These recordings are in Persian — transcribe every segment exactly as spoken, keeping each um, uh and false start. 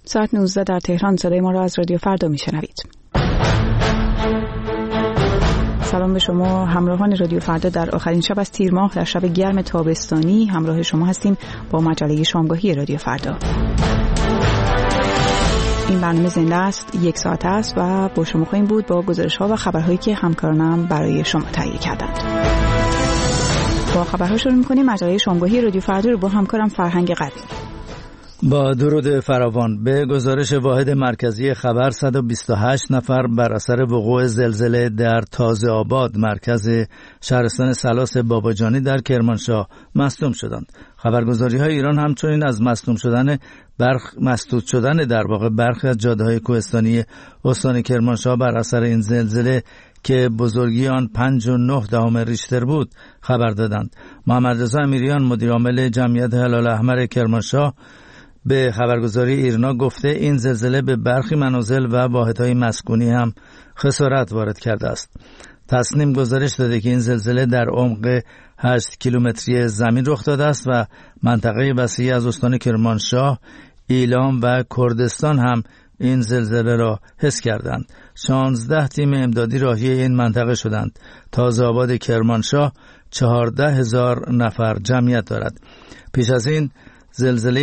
ساعت نوزده در تهران. صدای ما را از رادیو فردا میشنوید. سلام به شما همراهان رادیو فردا. در آخرین شب از تیر ماه در شب گرم تابستانی همراه شما هستیم با مجله شامگاهی رادیو فردا. این برنامه زنده است، یک ساعت است و با شما خواهیم بود با گزارش‌ها و خبرهایی که همکارانم برای شما تهیه کردند. با خبرها شروع می‌کنیم. مجله شامگاهی رادیو فردا رو با همکارم فرهنگ قوی. با درود فراوان. به گزارش واحد مرکزی خبر صد و بیست و هشت نفر بر اثر وقوع زلزله در تازه آباد مرکز شهرستان سلاس باباجانی در کرمانشاه مصدوم شدند. خبرگزاری‌های ایران همچنین از مصدوم شدن برخ مسدود شدن در واقع برخی از جاده‌های کوهستانی استان کرمانشاه بر اثر این زلزله که بزرگی آن پنج و نه دهم ریشتر بود خبر دادند. محمد رضا امیریان مدیر عامل جمعیت هلال احمر کرمانشاه به خبرگزاری ایرنا گفته این زلزله به برخی منازل و واحدهای مسکونی هم خسارت وارد کرده است. تصنیم گزارش داده که این زلزله در عمق هشت کیلومتری زمین رخ داده است و منطقه وسیعی از استان کرمانشاه، ایلام و کردستان هم این زلزله را حس کردند. شانزده تیم امدادی راهی این منطقه شدند. تازه آباد کرمانشاه چهارده هزار نفر جمعیت دارد. پیش از این زلزله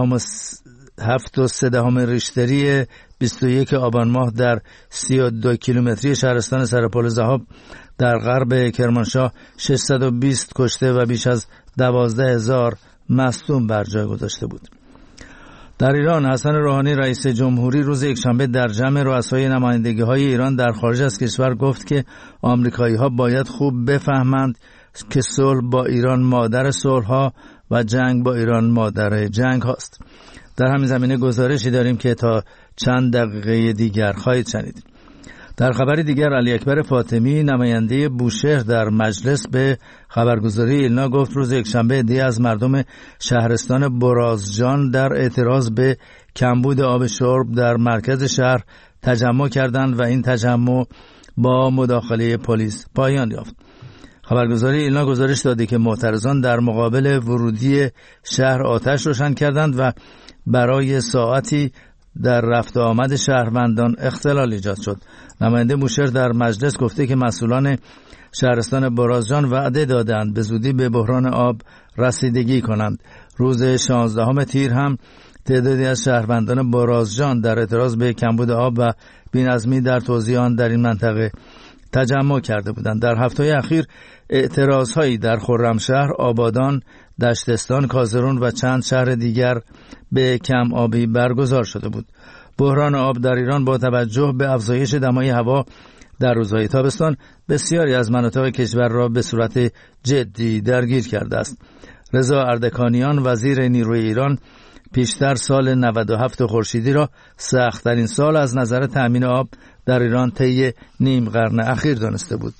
هفت و سه دهم ریشتری بیست و یک آبان ماه در سی و دو کیلومتری شهرستان سرپل ذهاب در غرب کرمانشاه ششصد و بیست کشته و بیش از دوازده هزار مصدوم بر جای گذاشته بود. در ایران حسن روحانی رئیس جمهوری روز یکشنبه در جمع رؤسای نمایندگی‌های ایران در خارج از کشور گفت که آمریکایی‌ها باید خوب بفهمند که صلح با ایران مادر صلح‌ها و جنگ با ایران مادر جنگ هاست. در همین زمینه گزارشی داریم که تا چند دقیقه دیگر خواهید شنید. در خبر دیگر علی اکبر فاطمی نماینده بوشهر در مجلس به خبرگزاری ایلنا گفت روز یکشنبه عده‌ای از مردم شهرستان برازجان در اعتراض به کمبود آب شرب در مرکز شهر تجمع کردند و این تجمع با مداخله پلیس پایان یافت. خبرگزاری ایلنا گزارش داده که معترضان در مقابل ورودی شهر آتش روشن کردند و برای ساعتی در رفت و آمد شهروندان اختلال ایجاد شد. نماینده بوشهر در مجلس گفته که مسئولان شهرستان برازجان وعده دادند به زودی به بحران آب رسیدگی کنند. روز شانزدهم تیر هم تعدادی از شهروندان برازجان در اعتراض به کمبود آب و بی‌نظمی در توزیع آن در این منطقه تجمع کرده بودند. در هفته‌های اخیر اعتراض‌هایی در خرمشهر، آبادان، دشتستان، کازرون و چند شهر دیگر به کم آبی برگزار شده بود. بحران آب در ایران با توجه به افزایش دمای هوا در روزهای تابستان بسیاری از مناطق کشور را به صورت جدی درگیر کرده است. رضا اردکانیان وزیر نیروی ایران پیشتر سال نود و هفت خورشیدی را سخت‌ترین سال از نظر تأمین آب در ایران طی نیم قرن اخیر دانسته بود.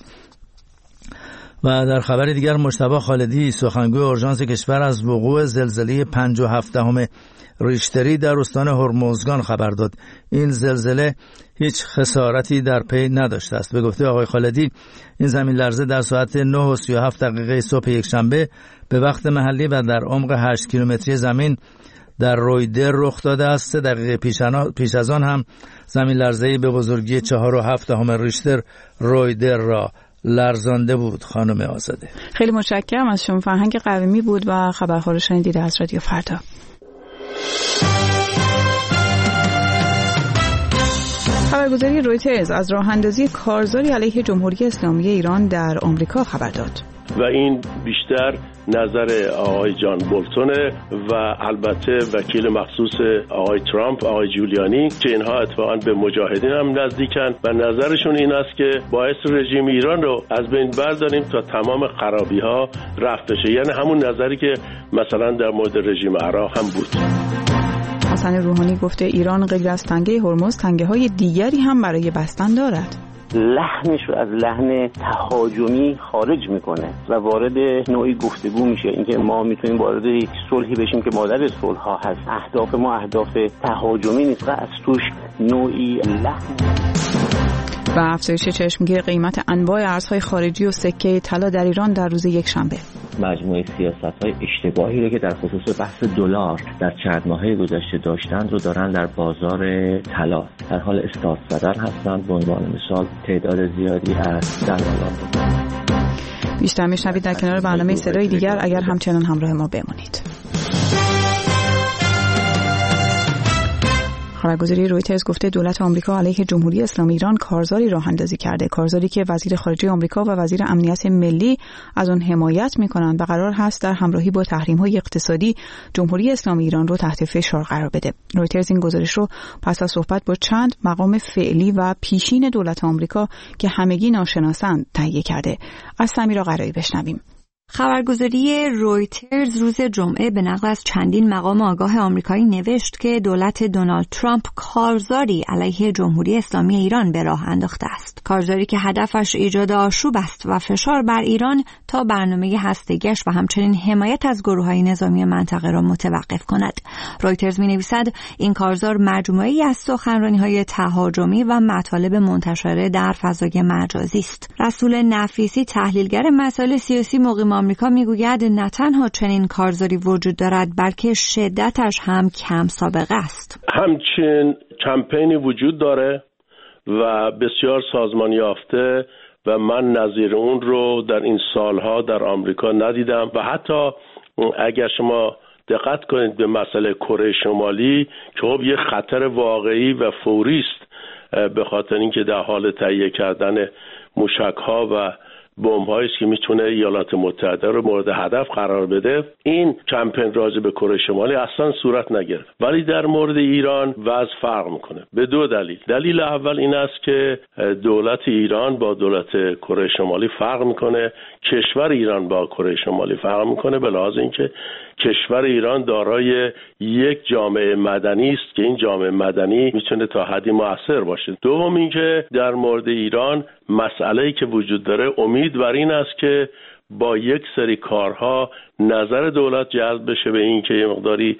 و در خبر دیگر مجتبی خالدی سخنگوی اورژانس کشور از وقوع زلزله پنج و هفت دهم ریشتری در استان هرمزگان خبر داد. این زلزله هیچ خسارتی در پی نداشته است. به گفته آقای خالدی این زمین لرزه در ساعت نه و سی و هفت دقیقه صبح یکشنبه به وقت محلی و در عمق هشت کیلومتری زمین در رویدر رخ داده است. سه دقیقه پیش از آن هم زمین لرزه‌ای به بزرگی چهار و هفت دهم ریشتر رویدر را لرزانده بود. خانم آزاده خیلی متشکرم از شما. فرهنگ قویمی بود و خبرها رو شنیدید از رادیو فردا. خبرگزاری رویترز از راه اندازی کارزاری علیه جمهوری اسلامی ایران در آمریکا خبر داد و این بیشتر نظر آقای جان بولتونه و البته وکیل مخصوص آقای ترامپ، آقای جولیانی، که اینها اتفاقا به مجاهدین هم نزدیکن و نظرشون این است که باعث رژیم ایران رو از بین برداریم تا تمام خرابی ها رفت بشه. یعنی همون نظری که مثلا در مورد رژیم عراق هم بود. حسن روحانی گفته ایران غیر از تنگه هرمز تنگه های دیگری هم برای بستن دارد. لحنش رو از لحن تهاجمی خارج میکنه و وارد نوعی گفتگو میشه، اینکه ما میتونیم وارد یک صلحی بشیم که مادر صلح ها هست. اهداف ما اهداف تهاجمی نیست، از توش نوعی لحن و افزایش چشمگیر قیمت انواع ارزهای خارجی و سکه طلا در ایران در روز یکشنبه. مجموعه سیاست‌های اشتباهی رو که در خصوص بحث دلار در چند ماهه گذشته داشتند رو دارن در بازار طلا در حال استارت زدن هستند. به عنوان مثال تعداد زیادی از دلالان. بیشتر میشنوید در کنار برنامه صدای دیگر اگر همچنان همراه ما بمانید. خبرگزاری رویترز گفته دولت آمریکا علیه جمهوری اسلامی ایران کارزاری راه اندازی کرده، کارزاری که وزیر خارجه آمریکا و وزیر امنیت ملی از آن حمایت می‌کنند و قرار هست در همراهی با تحریم‌های اقتصادی جمهوری اسلامی ایران رو تحت فشار قرار بده. رویترز این گزارش رو پس از صحبت با چند مقام فعلی و پیشین دولت آمریکا که همگی ناشناسند تهیه کرده. از سمیرا قرایی بشنویم. خبرگزاری رویترز روز جمعه به نقل از چندین مقام آگاه آمریکایی نوشت که دولت دونالد ترامپ کارزاری علیه جمهوری اسلامی ایران به راه انداخته است. کارزاری که هدفش ایجاد آشوب است و فشار بر ایران تا برنامه هسته‌ایش و همچنین حمایت از گروه‌های نظامی منطقه را متوقف کند. رویترز می‌نویسد این کارزار مجموعه‌ای از سخنرانی‌های تهاجمی و مطالب منتشره در فضای مجازی است. رسول نفیسی تحلیلگر مسائل سیاسی مقیم آمریکا میگوید نه تنها چنین کارزاری وجود دارد بلکه شدتش هم کم سابقه است. همچنین کمپینی وجود داره و بسیار سازمان یافته و من نظیر اون رو در این سالها در آمریکا ندیدم و حتی اگر شما دقت کنید به مسئله کره شمالی که خب یه خطر واقعی و فوری است به خاطر اینکه در حال تهیه کردن موشک‌ها و بمب‌هایی که میتونه ایالات متحده رو مورد هدف قرار بده، این کمپین راجع به کره شمالی اصلا صورت نگرفت. ولی در مورد ایران وضع فرق میکنه به دو دلیل. دلیل اول این است که دولت ایران با دولت کره شمالی فرق میکنه، کشور ایران با کره شمالی فرق میکنه به لحاظ اینکه کشور ایران دارای یک جامعه مدنی است که این جامعه مدنی میتونه تا حدی مؤثر باشه. دوم اینکه در مورد ایران مسئله‌ای که وجود داره امید بر این است که با یک سری کارها نظر دولت جلب بشه به این که یه مقداری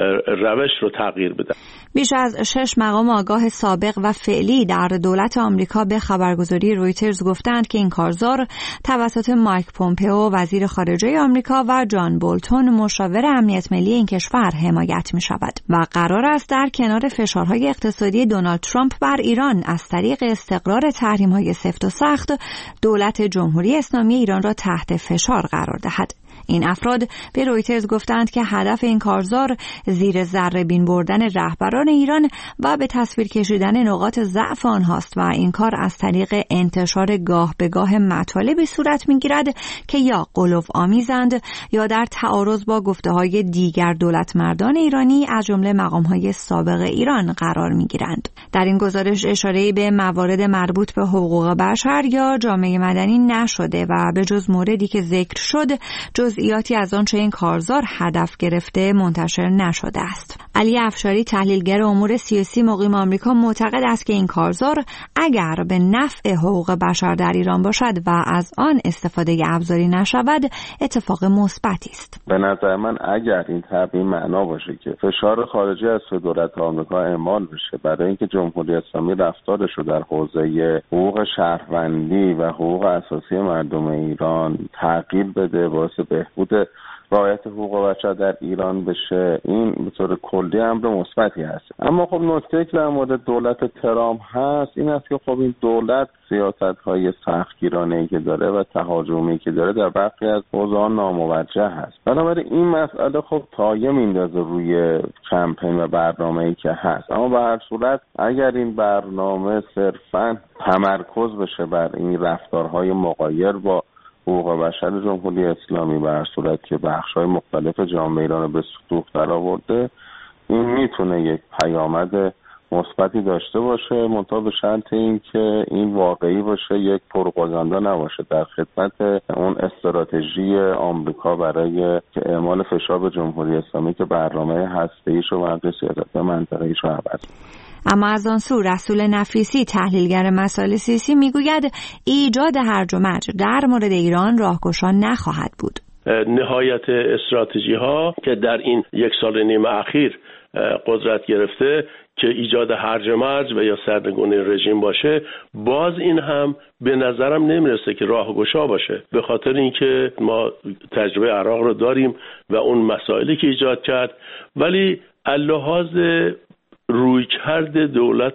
روش رو تغییر بده. بیش از شش مقام آگاه سابق و فعلی در دولت آمریکا به خبرگزاری رویترز گفتند که این کارزار توسط مایک پومپئو وزیر خارجه آمریکا و جان بولتون مشاور امنیت ملی این کشور حمایت می شود و قرار است در کنار فشارهای اقتصادی دونالد ترامپ بر ایران از طریق استقرار تحریم‌های سفت و سخت دولت جمهوری اسلامی ایران را تحت فشار قرار دهد. این افراد به رویترز گفتند که هدف این کارزار زیر ذره بین بردن رهبران ایران و به تصویر کشیدن نقاط ضعف آنهاست و این کار از طریق انتشار گاه به گاه مطالبی صورت می‌گیرد که یا غلو آمیزند یا در تعارض با گفته‌های دیگر دولتمردان ایرانی از جمله مقام‌های سابق ایران قرار می‌گیرند. در این گزارش اشاره‌ای به موارد مربوط به حقوق بشر یا جامعه مدنی نشده و به جز موردی که ذکر شد جزئیاتی از آنچه این کارزار هدف گرفته منتشر نشده است. علی افشاری تحلیلگر امور سیاسی مقیم آمریکا معتقد است که این کارزار اگر به نفع حقوق بشر در ایران باشد و از آن استفاده ابزاری نشود اتفاق مثبتی است. به نظر من اگر این طبع معنا باشه که فشار خارجی از دولت آمریکا اعمال بشه برای اینکه جمهوری اسلامی رفتارش رو در حوزه حقوق شهروندی و حقوق اساسی مردم ایران تغییر بده واسه بهبود رعایت حقوق بشر در ایران بشه، این به طور کلی امر مثبتی هست. اما خب نکته که در مورد دولت ترامپ هست این است که خب این دولت سیاست‌های سختگیرانه‌ای که داره و تهاجمی که داره در برخی از حوزه‌ها ناموجه هست. بنابراین این مسئله خب پایه میندازه روی کمپین و برنامه‌ای که هست. اما به هر صورت اگر این برنامه صرفاً تمرکز بشه بر این رفتارهای مغایر با حقوق بشر جمهوری اسلامی به هر صورت که بخش‌های مختلف جامعه ایران رو به سطوح درآورده، این میتونه یک پیامد مثبتی داشته باشه، منتها به شرط اینکه این واقعی باشه، یک پروپاگاندا نباشه در خدمت اون استراتژی آمریکا برای که اعمال فشار به جمهوری اسلامی که برنامه هسته‌ایش و برنامه سیاست منطقه‌ایش رو عوض. اما از آن سو رسول نفیسی تحلیلگر مسائل سیاسی میگوید ایجاد هرج و مرج در مورد ایران راهگشا نخواهد بود. نهایت استراتژی ها که در این یک سال نیم اخیر قدرت گرفته که ایجاد هرج و مرج و یا سرنگونی رژیم باشه، باز این هم به نظرم نمیرسه که راهگشا باشه، به خاطر اینکه ما تجربه عراق رو داریم و اون مسائلی که ایجاد کرد. ولی اللحاظ رویکرد دولت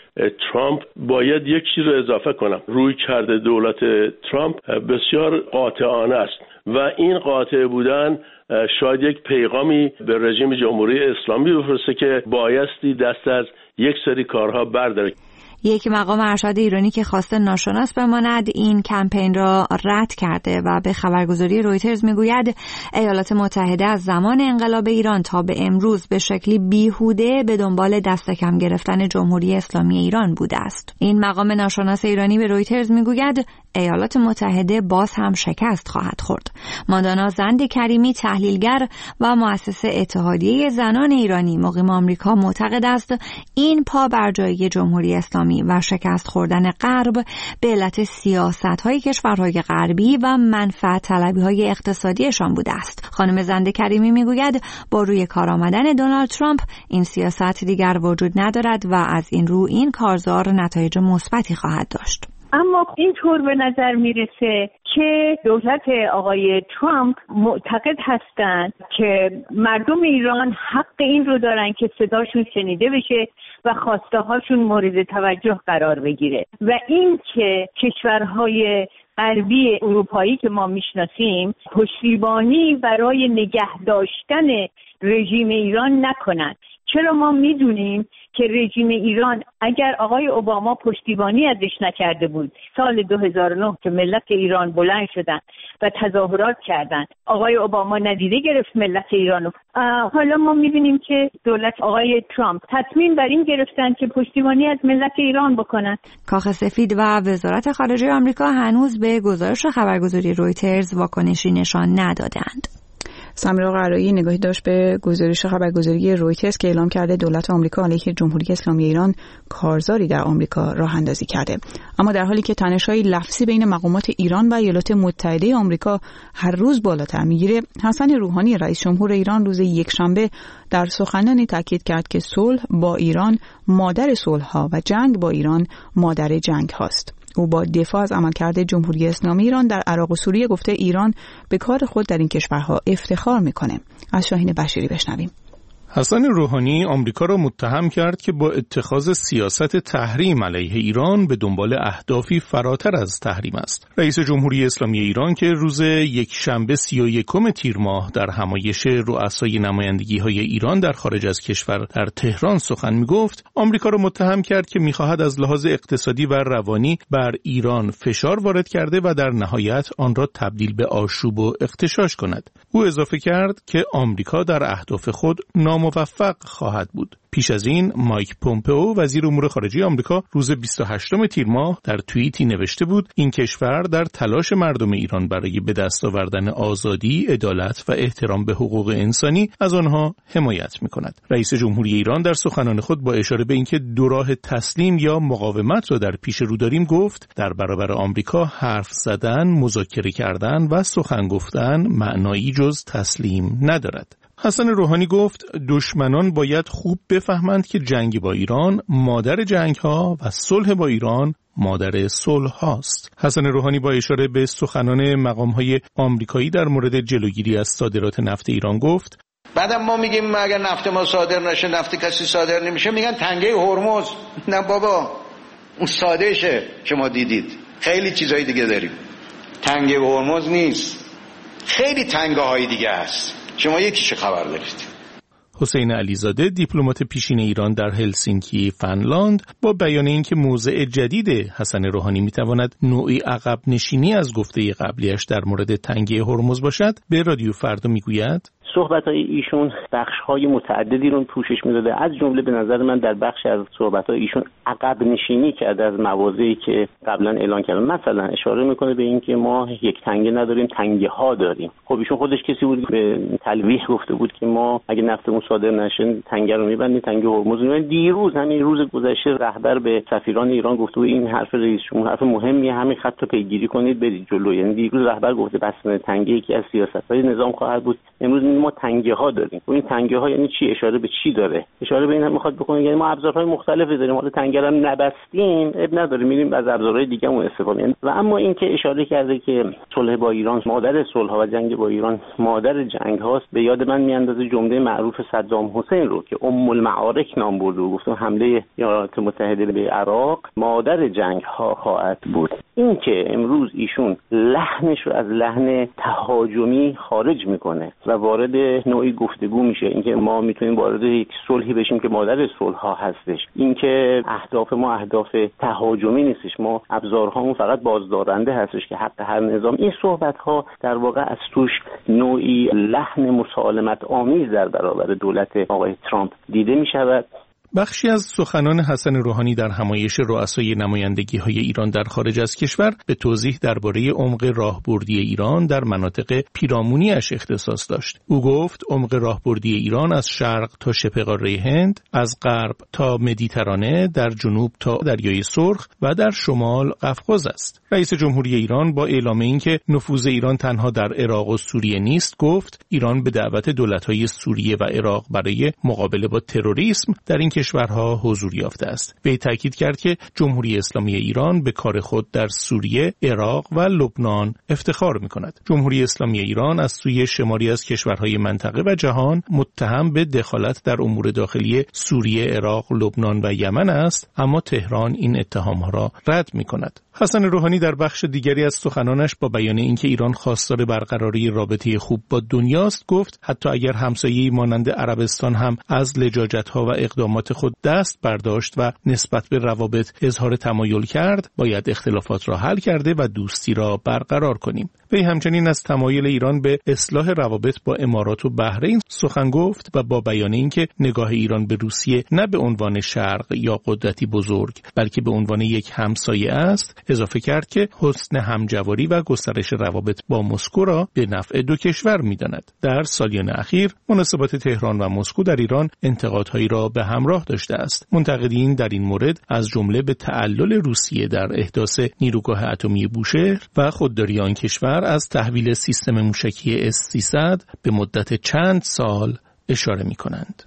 ترامپ باید یک چیز رو اضافه کنم. رویکرد دولت ترامپ بسیار قاطعانه است و این قاطع بودن شاید یک پیغامی به رژیم جمهوری اسلامی بفرسته که بایستی دست از یک سری کارها برداره. یک مقام ارشد ایرانی که خواسته ناشناس بماند این کمپین را رد کرده و به خبرگزاری رویترز میگوید ایالات متحده از زمان انقلاب ایران تا به امروز به شکلی بیهوده به دنبال دست کم گرفتن جمهوری اسلامی ایران بوده است. این مقام ناشناس ایرانی به رویترز میگوید ایالات متحده باز هم شکست خواهد خورد. ماندانا زند کریمی، تحلیلگر و مؤسس اتحادیه زنان ایرانی مقیم آمریکا، معتقد است این پا بر جای جمهوری اسلامی و شکست خوردن غرب به علت سیاست‌های کشورهای غربی و منفعت طلبی‌های اقتصادیشان بوده است. خانم زنده کریمی میگوید با روی کار آمدن دونالد ترامپ این سیاست دیگر وجود ندارد و از این رو این کارزار نتایج مثبتی خواهد داشت. اما اینطور به نظر میرسه که دولت آقای ترامپ معتقد هستند که مردم ایران حق این رو دارن که صداشون شنیده بشه و خواسته هاشون مورد توجه قرار بگیره و این که کشورهای غربی اروپایی که ما میشناسیم پشتیبانی برای نگه داشتن رژیم ایران نکنند. چرا ما میدونیم که رژیم ایران اگر آقای اوباما پشتیبانی ازش نکرده بود، سال دو هزار و نه که ملت ایران بلند شدن و تظاهرات کردند، آقای اوباما ندیده گرفت ملت ایرانو. حالا ما میبینیم که دولت آقای ترامپ تصمیم بر این گرفتن که پشتیبانی از ملت ایران بکنند. کاخ سفید و وزارت خارجه آمریکا هنوز به گزارش خبرگزاری رویترز واکنشی نشان ندادند. سمیرا قرایی نگاهی داشت به گزارش خبرگزاری رویترز که اعلام کرده دولت آمریکا علیه جمهوری اسلامی ایران کارزاری در آمریکا راه اندازی کرده. اما در حالی که تنش‌های لفظی بین مقامات ایران و ایالات متحده آمریکا هر روز بالاتر میگیره، حسن روحانی رئیس جمهور ایران روز یکشنبه در سخنرانی تاکید کرد که صلح با ایران مادر صلح‌ها و جنگ با ایران مادر جنگ هاست. او با دفاع از عملکرد جمهوری اسلامی ایران در عراق و سوریه گفته ایران به کار خود در این کشورها افتخار میکنه. از شاهین بشیری بشنویم. حسن روحانی آمریکا را متهم کرد که با اتخاذ سیاست تحریم علیه ایران به دنبال اهدافی فراتر از تحریم است. رئیس جمهوری اسلامی ایران که روز یکشنبه سی و یکم تیر ماه در همایش رؤسای نمایندگی‌های ایران در خارج از کشور در تهران سخن می‌گفت، آمریکا را متهم کرد که می‌خواهد از لحاظ اقتصادی و روانی بر ایران فشار وارد کرده و در نهایت آن را تبدیل به آشوب و اغتشاش کند. او اضافه کرد که آمریکا در اهداف خود موفق خواهد بود. پیش از این مایک پومپئو وزیر امور خارجه آمریکا روز بیست و هشتم تیر ماه در توییتی نوشته بود این کشور در تلاش مردم ایران برای به دست آوردن آزادی، عدالت و احترام به حقوق انسانی از آنها حمایت می‌کند. رئیس جمهوری ایران در سخنان خود با اشاره به اینکه دو راه تسلیم یا مقاومت را در پیش رو داریم گفت در برابر آمریکا حرف زدن، مذاکره کردن و سخن گفتن معنایی جز تسلیم ندارد. حسن روحانی گفت دشمنان باید خوب بفهمند که جنگ با ایران مادر جنگ ها و صلح با ایران مادر صلح هاست. حسن روحانی با اشاره به سخنان مقام های آمریکایی در مورد جلوگیری از صادرات نفت ایران گفت بعدم ما میگیم ما اگر نفت ما صادر نشه، نفت کسی صادر نمیشه، میگن تنگه هرمز. نه بابا، اون ساده شه که ما دیدید، خیلی چیزهای دیگه داریم. تنگه هرمز نیست، خیلی تنگه های دیگه هست، شما یکیش خبر دارید. حسین علیزاده دیپلمات پیشین ایران در هلسینکی فنلاند با بیان اینکه موضع جدید حسن روحانی میتواند نوعی عقب نشینی از گفته قبلیش در مورد تنگه هرمز باشد به رادیو فردا میگوید صحبت‌های ایشون بخش‌های متعددی رو پوشش می‌داده، از جمله به نظر من در بخش از صحبت‌های ایشون عقب نشینی کرده از مواضعی که قبلا اعلان کردن. مثلا اشاره می‌کنه به اینکه ما یک تنگه نداریم، تنگه‌ها داریم. خب ایشون خودش کسی بود به تلویح گفته بود که ما اگه نفتمون صادر نشه تنگه رو می‌بندیم، تنگه هرمز رو. دیروز همین روز گذشته رهبر به سفیران ایران گفته بود این حرف رئیس جمهور حرف مهمیه، همین خط رو پیگیری کنید برید جلو. یعنی دیروز رهبر گفته بستن تنگه یکی از سیاست‌های نظام خواهد بود. امروز ما تنگه ها داریم. این تنگه ها یعنی چی؟ اشاره به چی داره؟ اشاره به این میخواد بکنه یعنی ما ابزارهای مختلفی داریم، حالا تنگه رو نبستیم اب نداره، میریم از ابزارهای دیگه اون استفاده می‌کنیم. و اما اینکه اشاره کرده که صلح با ایران مادر صلح ها و جنگ با ایران مادر جنگ هاست، به یاد من میاندازه جمله معروف صدام حسین رو که ام المعارک نام برده و گفت حمله ایالات متحده به عراق مادر جنگ ها خواهد بود. این که امروز ایشون لحنش رو از لحن تهاجمی خارج میکنه و وارد نوعی گفتگو میشه، اینکه ما میتونیم وارد یک صلحی بشیم که مادر صلح ها هستش، اینکه اهداف ما اهداف تهاجمی نیستش، ما ابزارهامون فقط بازدارنده هستش که حق هر نظام. این صحبت ها در واقع از توش نوعی لحن مسالمت آمیز در برابر دولت آقای ترامپ دیده میشود. بخشی از سخنان حسن روحانی در همایش رؤسای نمایندگی‌های ایران در خارج از کشور به توضیح درباره عمق راهبردی ایران در مناطق پیرامونی‌اش اختصاص داشت. او گفت عمق راهبردی ایران از شرق تا شبه قاره هند، از غرب تا مدیترانه، در جنوب تا دریای سرخ و در شمال قفقاز است. رئیس جمهوری ایران با اعلام اینکه نفوذ ایران تنها در عراق و سوریه نیست، گفت ایران به دعوت دولت‌های سوریه و عراق برای مقابله با تروریسم در این کشورها حضور یافته است. وی تاکید کرد که جمهوری اسلامی ایران به کار خود در سوریه، عراق و لبنان افتخار می‌کند. جمهوری اسلامی ایران از سوی شماری از کشورهای منطقه و جهان متهم به دخالت در امور داخلی سوریه، عراق، لبنان و یمن است، اما تهران این اتهام‌ها را رد می‌کند. حسن روحانی در بخش دیگری از سخنانش با بیان اینکه ایران خواستار برقراری رابطه خوب با دنیاست، گفت حتی اگر همسایه‌ای مانند عربستان هم از لجاجت‌ها و اقدامات خود دست برداشت و نسبت به روابط اظهار تمایل کرد، باید اختلافات را حل کرده و دوستی را برقرار کنیم. وی همچنین از تمایل ایران به اصلاح روابط با امارات و بحرین سخن گفت و با بیان اینکه نگاه ایران به روسیه نه به عنوان شرق یا قدرتی بزرگ بلکه به عنوان یک همسایه است، اضافه کرد که حسن همجواری و گسترش روابط با مسکو را به نفع دو کشور می‌داند. در سالیان اخیر مناسبات تهران و مسکو در ایران انتقادهایی را به همراه داشته است. منتقدین در این مورد از جمله به تعلل روسیه در احداث نیروگاه اتمی بوشهر و خودداری آن کشور از تحویل سیستم موشکی اس سیصد به مدت چند سال اشاره می‌کنند.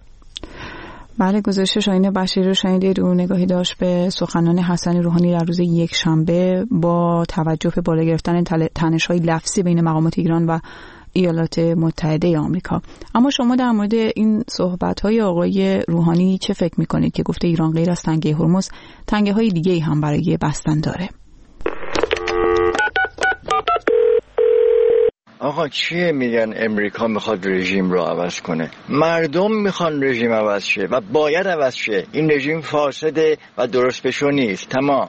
بله، گزارش شاهین بشیر رو شنیدید. او نگاهی داشت به سخنان حسن روحانی در روز یک شنبه با توجه به بالا گرفتن تنش‌های لفظی بین مقامات ایران و ایالات متحده آمریکا. اما شما در مورد این صحبت‌های آقای روحانی چه فکر می‌کنید که گفته ایران غیر از تنگه هرمز تنگه‌های دیگه‌ای هم برای بستن داره؟ آقا چیه میگن امریکا میخواد رژیم رو عوض کنه؟ مردم میخوان رژیم عوض شه و باید عوض شه. این رژیم فاسده و درست بشو نیست. تمام.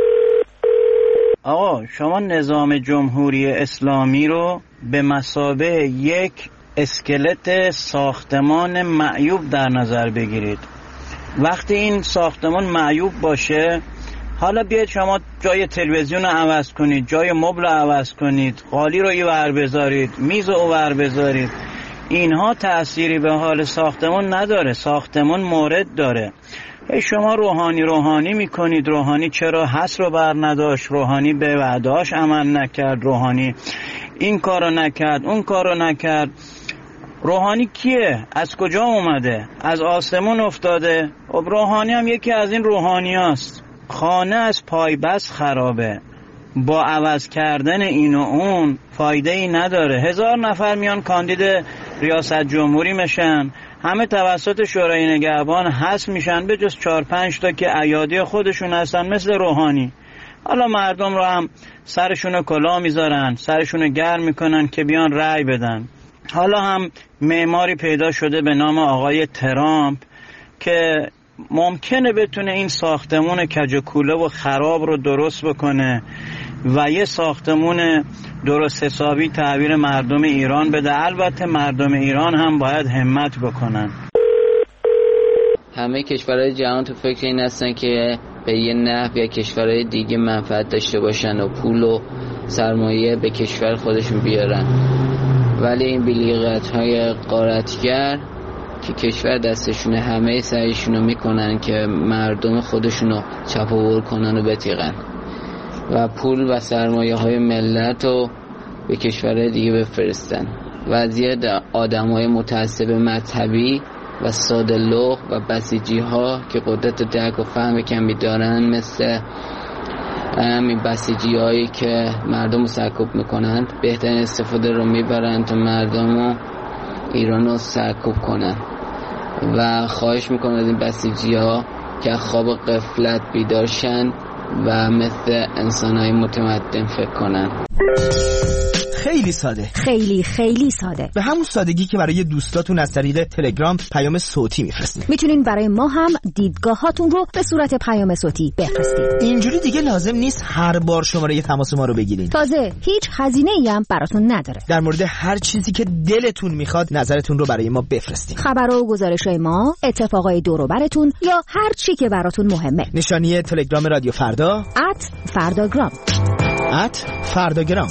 آقا شما نظام جمهوری اسلامی رو به مثابه یک اسکلت ساختمان معیوب در نظر بگیرید. وقتی این ساختمان معیوب باشه، حالا بیاید شما جای تلویزیون رو عوض کنید، جای مبل رو عوض کنید، قالی رو اینور بذارید، میز رو اونور بذارید، اینها تأثیری به حال ساختمان نداره. ساختمان مورد داره. شما روحانی روحانی میکنید. روحانی چرا هست رو بر نداشت، روحانی به وعده‌اش عمل نکرد، روحانی این کارو نکرد، اون کارو نکرد. روحانی کیه؟ از کجا اومده؟ از آسمون افتاده؟ خب روحانی هم یکی از این روحانی هست. خانه از پای بس خرابه. با عوض کردن این و اون فایده ای نداره. هزار نفر میان کاندید ریاست جمهوری میشن، همه توسط شورای نگهبان حذف میشن به جز چهار پنج تا که ایادی خودشون هستن مثل روحانی. حالا مردم رو هم سرشون کلاه میذارن، سرشون گرم میکنن که بیان رأی بدن. حالا هم معماری پیدا شده به نام آقای ترامپ که ممکنه بتونه این ساختمون کج و کوله و خراب رو درست بکنه و یه ساختمون درست حسابی تحویل مردم ایران بده. البته مردم ایران هم باید همت بکنن. همه کشورهای جهان تو فکر این هستن که به یه نحو یا کشورهای دیگه منفعت داشته باشن و پول و سرمایه به کشور خودشون بیارن، ولی این بلیغت‌های غارتگر که کشور دستشونه همه سعیشونو میکنن که مردم خودشونو چپاول کنن و بتیغن و پول و سرمایه های ملت رو به کشورهای دیگه بفرستن. وضعیت آدم‌های متعصب مذهبی و ساده‌لوح و بسیجی‌ها که قدرت درک و فهم کمی دارن، مثل همین بسیجی‌هایی که مردم رو سرکوب میکنند، بهترین استفاده رو میبرند تا مردم رو ایران رو سرکوب کنن و خواهش میکنم از این بسیجی‌ها که خواب غفلت بیدار شن و مثل انسان‌های متمدن فکر کنن. خیلی ساده، خیلی خیلی ساده، به همون سادگی که برای دوستاتون از طریق تلگرام پیام صوتی میفرستید. میتونین برای ما هم دیدگاهاتون رو به صورت پیام صوتی بفرستید. اینجوری دیگه لازم نیست هر بار شماره تماس ما رو بگیرین. تازه هیچ هزینه‌ای هم براتون نداره. در مورد هر چیزی که دلتون میخواد نظرتون رو برای ما بفرستید. خبرها و گزارش‌های ما، اتفاقای دور و براتون یا هر چی که براتون مهمه. نشانی تلگرام رادیو فردا ات فرداگرام ات فرداگرام.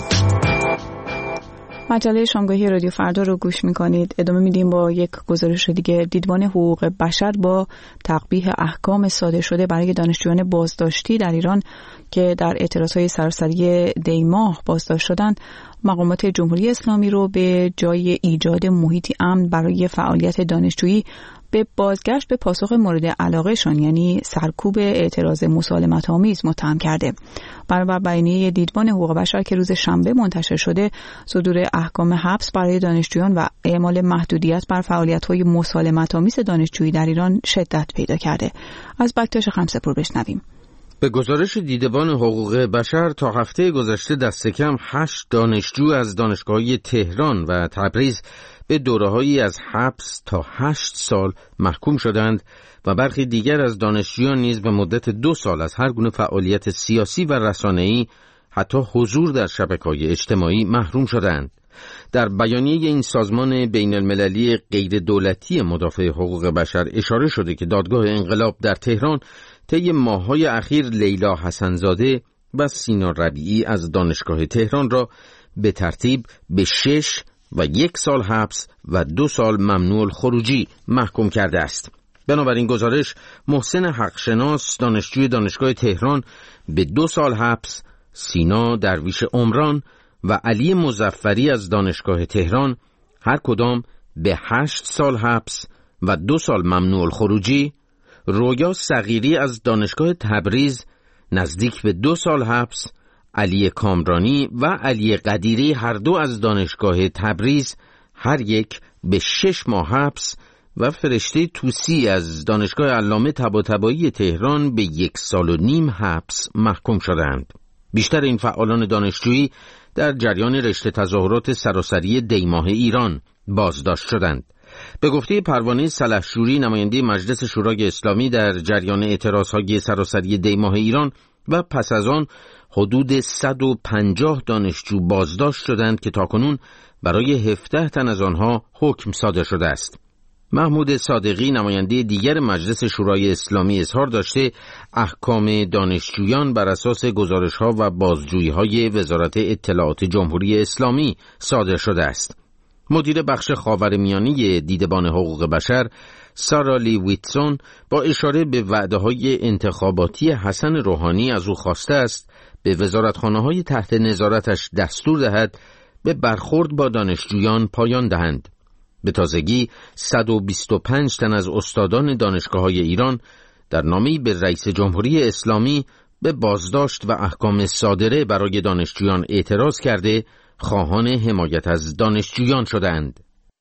مجله شامگاهی رادیو فردا رو گوش میکنید. ادامه میدیم با یک گزارش دیگه. دیدبان حقوق بشر با تقبیح احکام صادر شده برای دانشجویان بازداشتی در ایران که در اعتراضهای سراسری دی ماه بازداشت شدند، مقامات جمهوری اسلامی رو به جای ایجاد محیطی امن برای فعالیت دانشجویی به بازگشت به پاسخ مورد علاقهشان، یعنی سرکوب اعتراض مسالمت‌آمیز، متهم کرده. بنابر بیانیه دیدبان حقوق بشر که روز شنبه منتشر شده، صدور احکام حبس برای دانشجویان و اعمال محدودیت بر فعالیت‌های مسالمت‌آمیز دانشجویی در ایران شدت پیدا کرده. از بکتاش خمسه‌پور بشنویم. به گزارش دیدبان حقوق بشر تا هفته گذشته دست کم هشت دانشجو از دانشگاه‌های تهران و تبریز به دوره‌هایی از حبس تا هشت سال محکوم شدند و برخی دیگر از دانشجویان نیز به مدت دو سال از هر گونه فعالیت سیاسی و رسانه‌ای، حتی حضور در شبکه‌های اجتماعی، محروم شدند. در بیانیه این سازمان بین المللی غیر دولتی مدافع حقوق بشر اشاره شده که دادگاه انقلاب در تهران طی ماه‌های اخیر لیلا حسن‌زاده و سینا ربیعی از دانشگاه تهران را به ترتیب به شش و یک سال حبس و دو سال ممنوع الخروجی محکوم کرده است. بنابراین گزارش محسن حقشناس دانشجوی دانشگاه تهران به دو سال حبس، سینا درویش عمران و علی مظفری از دانشگاه تهران هر کدام به هشت سال حبس و دو سال ممنوع الخروجی، رویا صغیری از دانشگاه تبریز نزدیک به دو سال حبس، علی کامرانی و علی قدیری هر دو از دانشگاه تبریز هر یک به شش ماه حبس و فرشته توسی از دانشگاه علامه طباطبایی تهران به یک سال و نیم حبس محکوم شدند. بیشتر این فعالان دانشجویی در جریان رشته تظاهرات سراسری دی ماه ایران بازداشت شدند. به گفته پروانه سلحشوری، نماینده مجلس شورای اسلامی، در جریان اعتراضهای سراسری دی ماه ایران و پس از آن حدود صد و پنجاه دانشجو بازداشت شدند که تاکنون برای هفده تن از آنها حکم صادر شده است. محمود صادقی، نماینده دیگر مجلس شورای اسلامی، اظهار داشته احکام دانشجویان بر اساس گزارش‌ها و بازجویی‌های وزارت اطلاعات جمهوری اسلامی صادر شده است. مدیر بخش خاورمیانه دیدبان حقوق بشر سارا لی ویتسون با اشاره به وعده‌های انتخاباتی حسن روحانی از او خواسته است به وزارتخانه‌های تحت نظارتش دستور دهد به برخورد با دانشجویان پایان دهند. به تازگی صد و بیست و پنج تن از استادان دانشگاه‌های ایران در نامه‌ای به رئیس جمهوری اسلامی به بازداشت و احکام صادره برای دانشجویان اعتراض کرده خواهان حمایت از دانشجویان شدند.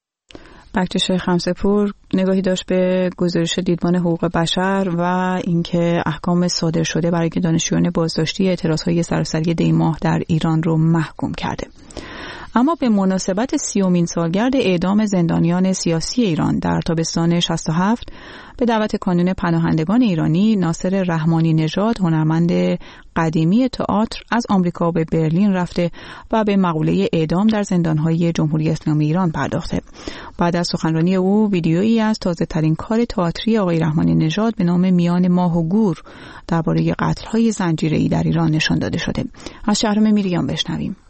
بکتش خمسه‌پور نگاهی داشت به گزارش دیدبان حقوق بشر و اینکه احکام صادر شده برای دانشجویان بازداشتی اعتراضهای سراسری دی ماه در ایران رو محکوم کرده. اما به مناسبت سیومین سالگرد اعدام زندانیان سیاسی ایران در تابستان شصت و هفت به دعوت کانون پناهندگان ایرانی، ناصر رحمانی نژاد، هنرمند قدیمی تئاتر، از آمریکا به برلین رفته و به مقوله اعدام در زندانهای جمهوری اسلامی ایران پرداخته. بعد از سخنرانی او، ویدیویی از تازه ترین کار تئاتری آقای رحمانی نژاد به نام میان ماه و گور درباره قتل‌های زنجیره‌ای در ایران نشان داده شده. از شهرام میریان بشنویم.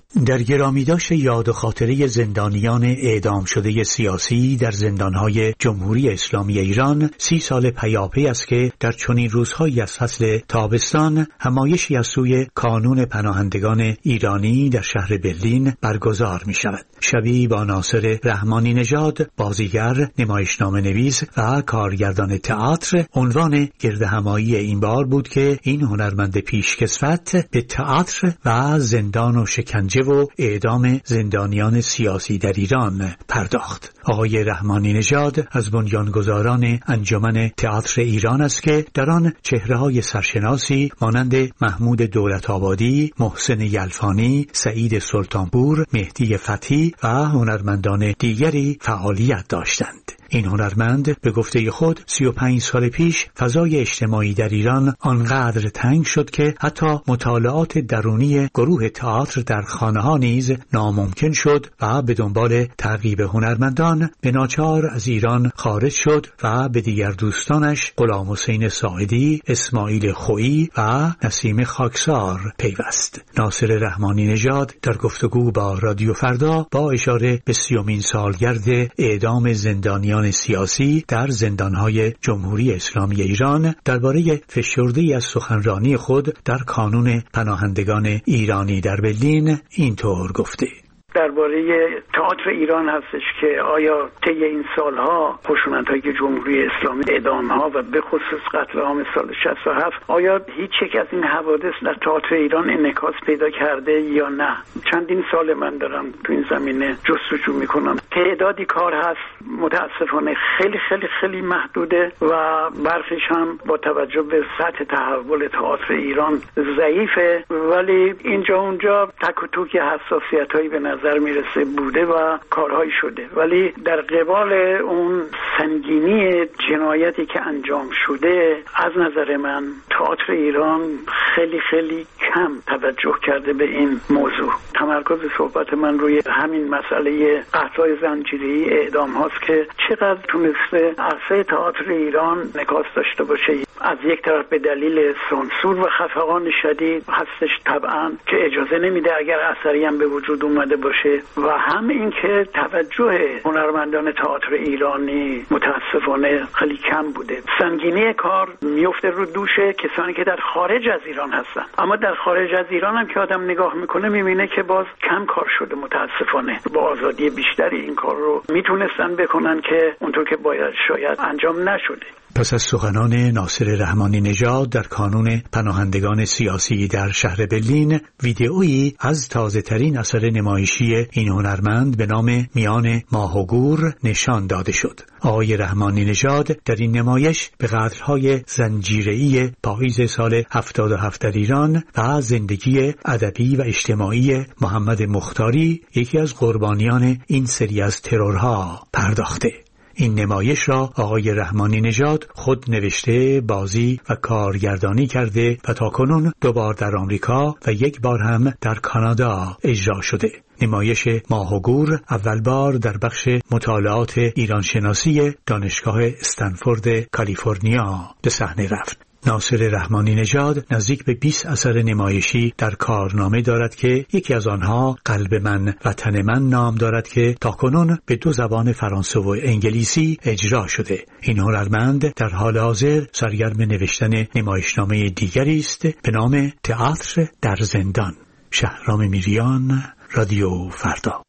در گرامیداشت یاد و خاطره زندانیان اعدام شده سیاسی در زندانهای جمهوری اسلامی ایران سی سال پیاپی است که در چنین روزهایی از فصل تابستان همایشی از سوی کانون پناهندگان ایرانی در شهر برلین برگزار می شود. شبی با ناصر رحمانی نژاد، بازیگر، نمایشنامه نویس و کارگردان تئاتر، عنوان گردهمایی این بار بود که این هنرمند پیشکسوت به تئاتر و زندان و شکنجه و اعدام زندانیان سیاسی در ایران پرداخت. آقای رحمانی نژاد از بنیانگذاران انجمن تئاتر ایران است که در آن چهره‌های سرشناسی مانند محمود دولت‌آبادی، محسن یلفانی، سعید سلطانپور، مهدی فتحی و هنرمندان دیگری فعالیت داشتند. این هنرمند به گفته خود سی و پنج سال پیش فضای اجتماعی در ایران آنقدر تنگ شد که حتی مطالعات درونی گروه تئاتر در خانه ها نیز ناممکن شد و به دنبال تعقیب هنرمندان به ناچار از ایران خارج شد و به دیگر دوستانش غلام حسین ساعدی، اسماعیل خویی و نسیم خاکسار پیوست. ناصر رحمانی نژاد در گفتگو با رادیو فردا با اشاره به سیومین سالگرد اعدام زندانیان سیاسی در زندانهای جمهوری اسلامی ایران درباره فشرده‌ای از سخنرانی خود در کانون پناهندگان ایرانی در برلین اینطور گفته: درباره تئاتر ایران هستش که آیا طی این سالها خشونت‌های جمهوری اسلامی، اعدام‌ها و به خصوص قتل عام سال شصت و هفت، آیا هیچ یک از این حوادث در تئاتر ایران انعکاس پیدا کرده یا نه؟ چندین سال من دارم تو این زمینه جستجو میکنم. تعدادی کار هست متاسفانه خیلی خیلی خیلی محدوده و برخیش هم با توجه به سطح تحول تئاتر ایران ضعیفه، ولی اینجا اونجا تک و توک حساسیت‌هایی به نظر میرسه بوده و کارهایی شده، ولی در قبال اون سنگینی جنایتی که انجام شده از نظر من تئاتر ایران خیلی خیلی کم توجه کرده به این موضوع. تمرکز صحبت من روی همین مسئله قتل‌های زنجیره‌ای، اعدام هاست که چقدر تونسته عرصه تئاتر ایران نکاس داشته باشه. از یک طرف به دلیل سانسور و خفقان شدید هستش طبعا که اجازه نمیده اگر اثری هم به وجود اومده باشه، و هم این که توجه هنرمندان تئاتر ایرانی متاسفانه خیلی کم بوده. سنگینی کار میفته رو دوش کسانی که در خارج از ایران هستن، اما در خارج از ایران هم که آدم نگاه میکنه میبینه که باز کم کار شده. متاسفانه با آزادی بیشتری این کار رو میتونستن بکنن که اونطور که باید شاید انجام نشده. پس از سخنان ناصر رحمانی نژاد در کانون پناهندگان سیاسی در شهر برلین، ویدئویی از تازه ترین اثر نمایشی این هنرمند به نام میان ماه و گور نشان داده شد. آقای رحمانی نژاد در این نمایش به قتل‌های زنجیره‌ای پاییز سال هفتاد و هفت در ایران و زندگی ادبی و اجتماعی محمد مختاری، یکی از قربانیان این سری از ترورها، پرداخته. این نمایش را آقای رحمانی نژاد خود نوشته، بازی و کارگردانی کرده و تاکنون دو بار در آمریکا و یک بار هم در کانادا اجرا شده. نمایش ماه و گور اول بار در بخش مطالعات ایرانشناسی دانشگاه استنفورد کالیفرنیا به صحنه رفت. ناصر رحمانی نژاد نزدیک به بیست اثر نمایشی در کارنامه دارد که یکی از آنها قلب من وطن من نام دارد که تاکنون به دو زبان فرانسه و انگلیسی اجرا شده. این هنرمند در حال حاضر سرگرم نوشتن نمایشنامه دیگری است به نام تئاتر در زندان. شهرام میریان، رادیو فردا.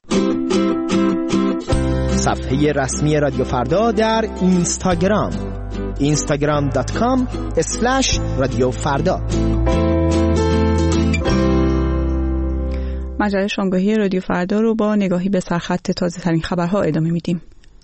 صفحه رسمی رادیو فردا در اینستاگرام اینستاگرام دات کام اسلش رادیو فردا. مجله شامگاهی رادیو فردا رو با نگاهی به سرخط تازه ترین خبرها ادامه میدیم.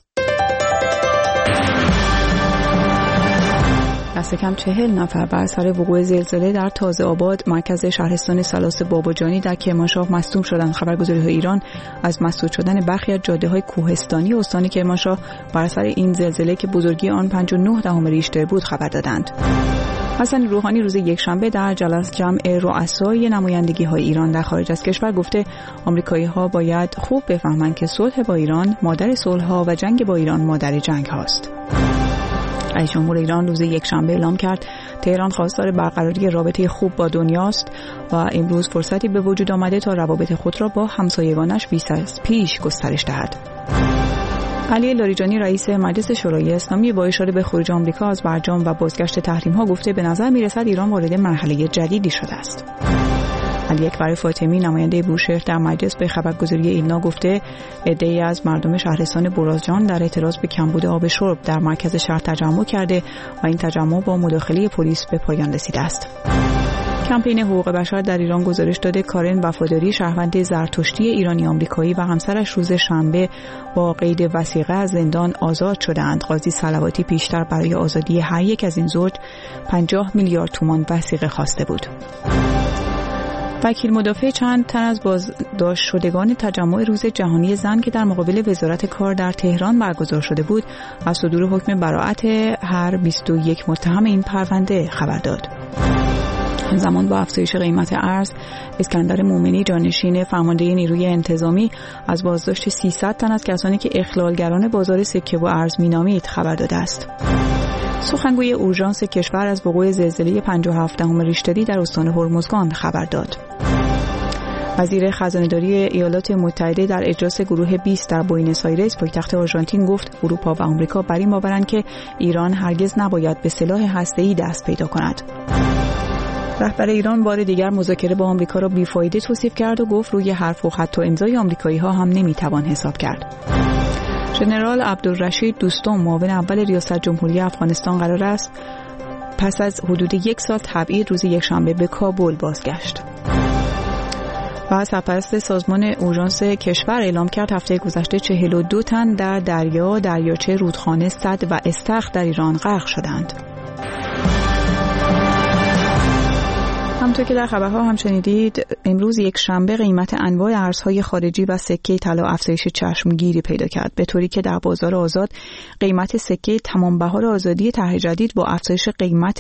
دست کم چهل نفر بر اثر وقوع زلزله در تازه آباد مرکز شهرستان سلاس باباجانی در کرمانشاه مصدوم شدند. خبرگزاری‌های ایران از مسدود شدن برخی از جاده‌های کوهستانی استان کرمانشاه بر اثر این زلزله که بزرگی آن پنج و نه دهم ریشتر بود خبر دادند. حسن روحانی روز یکشنبه در جلسه جمع رؤسای نمایندگی‌های ایران در خارج از کشور گفته آمریکایی‌ها باید خوب بفهمند که صلح با ایران مادر صلح‌ها و جنگ با ایران مادر جنگ هاست. رئیس جمهور ایران روز یکشنبه اعلام کرد تهران خواستار برقراری رابطه خوب با دنیاست و امروز فرصتی به وجود آمده تا روابط خود را با همسایگانش بیش از پیش گسترش دهد. علی لاریجانی رئیس مجلس شورای اسلامی با اشاره به خروج آمریکا از برجام و بازگشت تحریم‌ها گفته به نظر می‌رسد ایران وارد مرحله جدیدی شده است. علی اکبر فاطمی نماینده بوشهر در مجلس به خبرگزاری ایلنا گفته عده‌ای از مردم شهرستان برازجان در اعتراض به کمبود آب شرب در مرکز شهر تجمع کرده و این تجمع با مداخله پلیس به پایان رسیده است. کمپین حقوق بشر در ایران گزارش داده کارن وفاداری شهروند زرتشتی ایرانی آمریکایی و همسرش روز شنبه با قید وثیقه از زندان آزاد شدند. قاضی صلواتی پیشتر برای آزادی هر یک از این زوج پنجاه میلیارد تومان وثیقه خواسته بود. وکیل مدافع چند تن از بازداشت شدگان تجمع روز جهانی زن که در مقابل وزارت کار در تهران برگزار شده بود از صدور حکم براءت هر بیست و یک متهم این پرونده خبر داد. همزمان با افزایش قیمت ارز، اسکندر مومنی جانشین فرمانده نیروی انتظامی از بازداشت سیصد تن از کسانی که اخلالگران بازار سکه و ارز مینامید خبر داده است. سخنگوی اورژانس کشور از وقوع زلزله پنجاه و هفت ریشتری در استان هرمزگان خبر داد. وزیر خزانه‌داری ایالات متحده در اجلاس گروه بیست در بوئنوس آیرس پایتخت آرژانتین گفت اروپا و آمریکا بر این باورند که ایران هرگز نباید به سلاح هسته‌ای دست پیدا کند. رهبر ایران بار دیگر مذاکره با آمریکا را بیفایده توصیف کرد و گفت روی حرف و خط و امضای آمریکایی‌ها هم نمیتوان حساب کرد. ژنرال عبدالرشید دوستم معاون اول ریاست جمهوری افغانستان قرار است پس از حدود یک سال تبعید روز یکشنبه به کابل بازگشت. و سرپرست سازمان اورژانس کشور اعلام کرد هفته گذشته چهل و دو تن در دریا، دریاچه، رودخانه، سد و استخر در ایران غرق شدند. همونطور که در خبرها هم شنیدید امروز یک شنبه قیمت انواع ارزهای خارجی و سکه طلا افزایش چشمگیری پیدا کرد به طوری که در بازار آزاد قیمت سکه تمام بهار آزادی طرح جدید با افزایش قیمت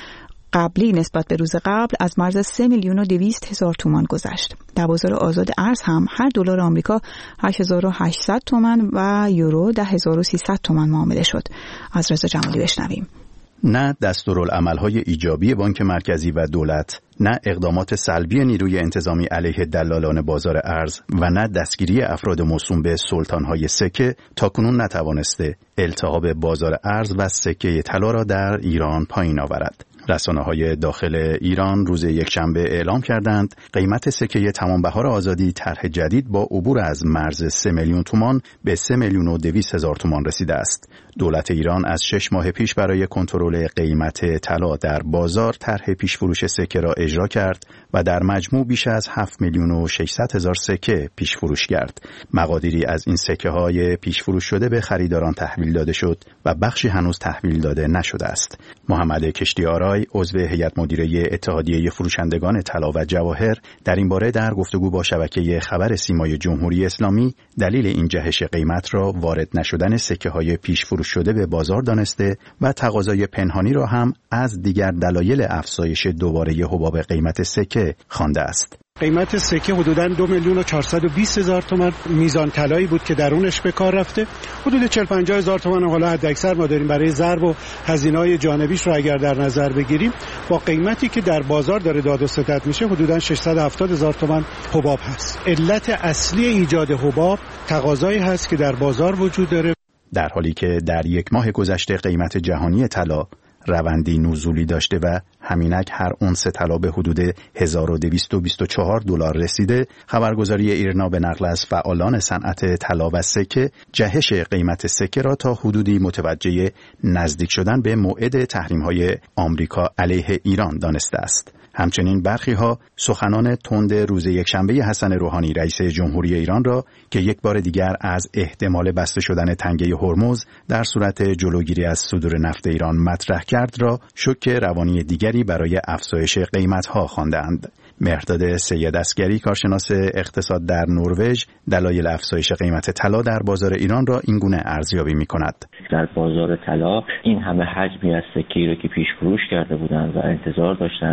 قبلی نسبت به روز قبل از مرز سه میلیون و دویست هزار تومان گذشت. در بازار آزاد ارز هم هر دلار آمریکا هشت هزار و هشتصد تومان و یورو ده هزار و سیصد تومان معامله شد. از رضا جمالی بشنویم. نه دستورالعمل‌های ایجابی بانک مرکزی و دولت، نه اقدامات سلبی نیروی انتظامی علیه دلالان بازار ارز و نه دستگیری افراد موسوم به سلطان‌های سکه تاکنون نتوانسته التهاب بازار ارز و سکه طلا را در ایران پایین آورد. رسانه‌های داخل ایران روز یکشنبه اعلام کردند قیمت سکه تمام بهار آزادی طرح جدید با عبور از مرز سه میلیون تومان به سه میلیون و دویست هزار تومان رسیده است. دولت ایران از شش ماه پیش برای کنترل قیمت طلا در بازار طرح پیش فروش سکه را اجرا کرد و در مجموع بیش از هفت میلیون و ششصد هزار سکه پیش فروش کرد. مقادیری از این سکه های پیش فروش شده به خریداران تحویل داده شد و بخشی هنوز تحویل داده نشده است. محمد کشتی‌آرای عضو هیئت مدیره اتحادیه فروشندگان طلا و جواهر در این باره در گفتگو با شبکه خبر سیمای جمهوری اسلامی دلیل این جهش قیمت را وارد نشدن سکه های پیش فروش شده به بازار دانسته و تقاضای پنهانی را هم از دیگر دلایل افزایش دوباره حباب قیمت سکه خوانده است. قیمت سکه حدوداً دو میلیون و چهارصد و بیست هزار تومان میزان طلایی بود که درونش به کار رفته. حدود چهل پنجاه هزار تومان حالا حد اکثر ما داریم برای ضرب و هزینه‌های جانبیش رو اگر در نظر بگیریم با قیمتی که در بازار داره داد و ستد میشه حدوداً ششصد و هفتاد هزار تومان حباب هست. علت اصلی ایجاد حباب تقاضایی هست که در بازار وجود داره. در حالی که در یک ماه گذشته قیمت جهانی طلا روندی نزولی داشته و همینک هر اونس طلا به حدود هزار و دویست و بیست و چهار دلار رسیده، خبرگزاری ایرنا به نقل از فعالان صنعت طلا و سکه جهش قیمت سکه را تا حدودی متوجه نزدیک شدن به موعد تحریم‌های آمریکا علیه ایران دانسته است. همچنین برخی ها سخنان تند روز یکشنبه حسن روحانی رئیس جمهوری ایران را که یک بار دیگر از احتمال بسته شدن تنگه هرمز در صورت جلوگیری از صدور نفت ایران مطرح کرد را شوک روانی دیگری برای افزایش قیمت‌ها خواندند. مهرداد سید اسگری کارشناس اقتصاد در نروژ دلایل افزایش قیمت طلا در بازار ایران را اینگونه ارزیابی می‌کند. در بازار طلا این همه حجمی از سکه‌ای را که پیش فروش کرده بودند و انتظار داشتند که با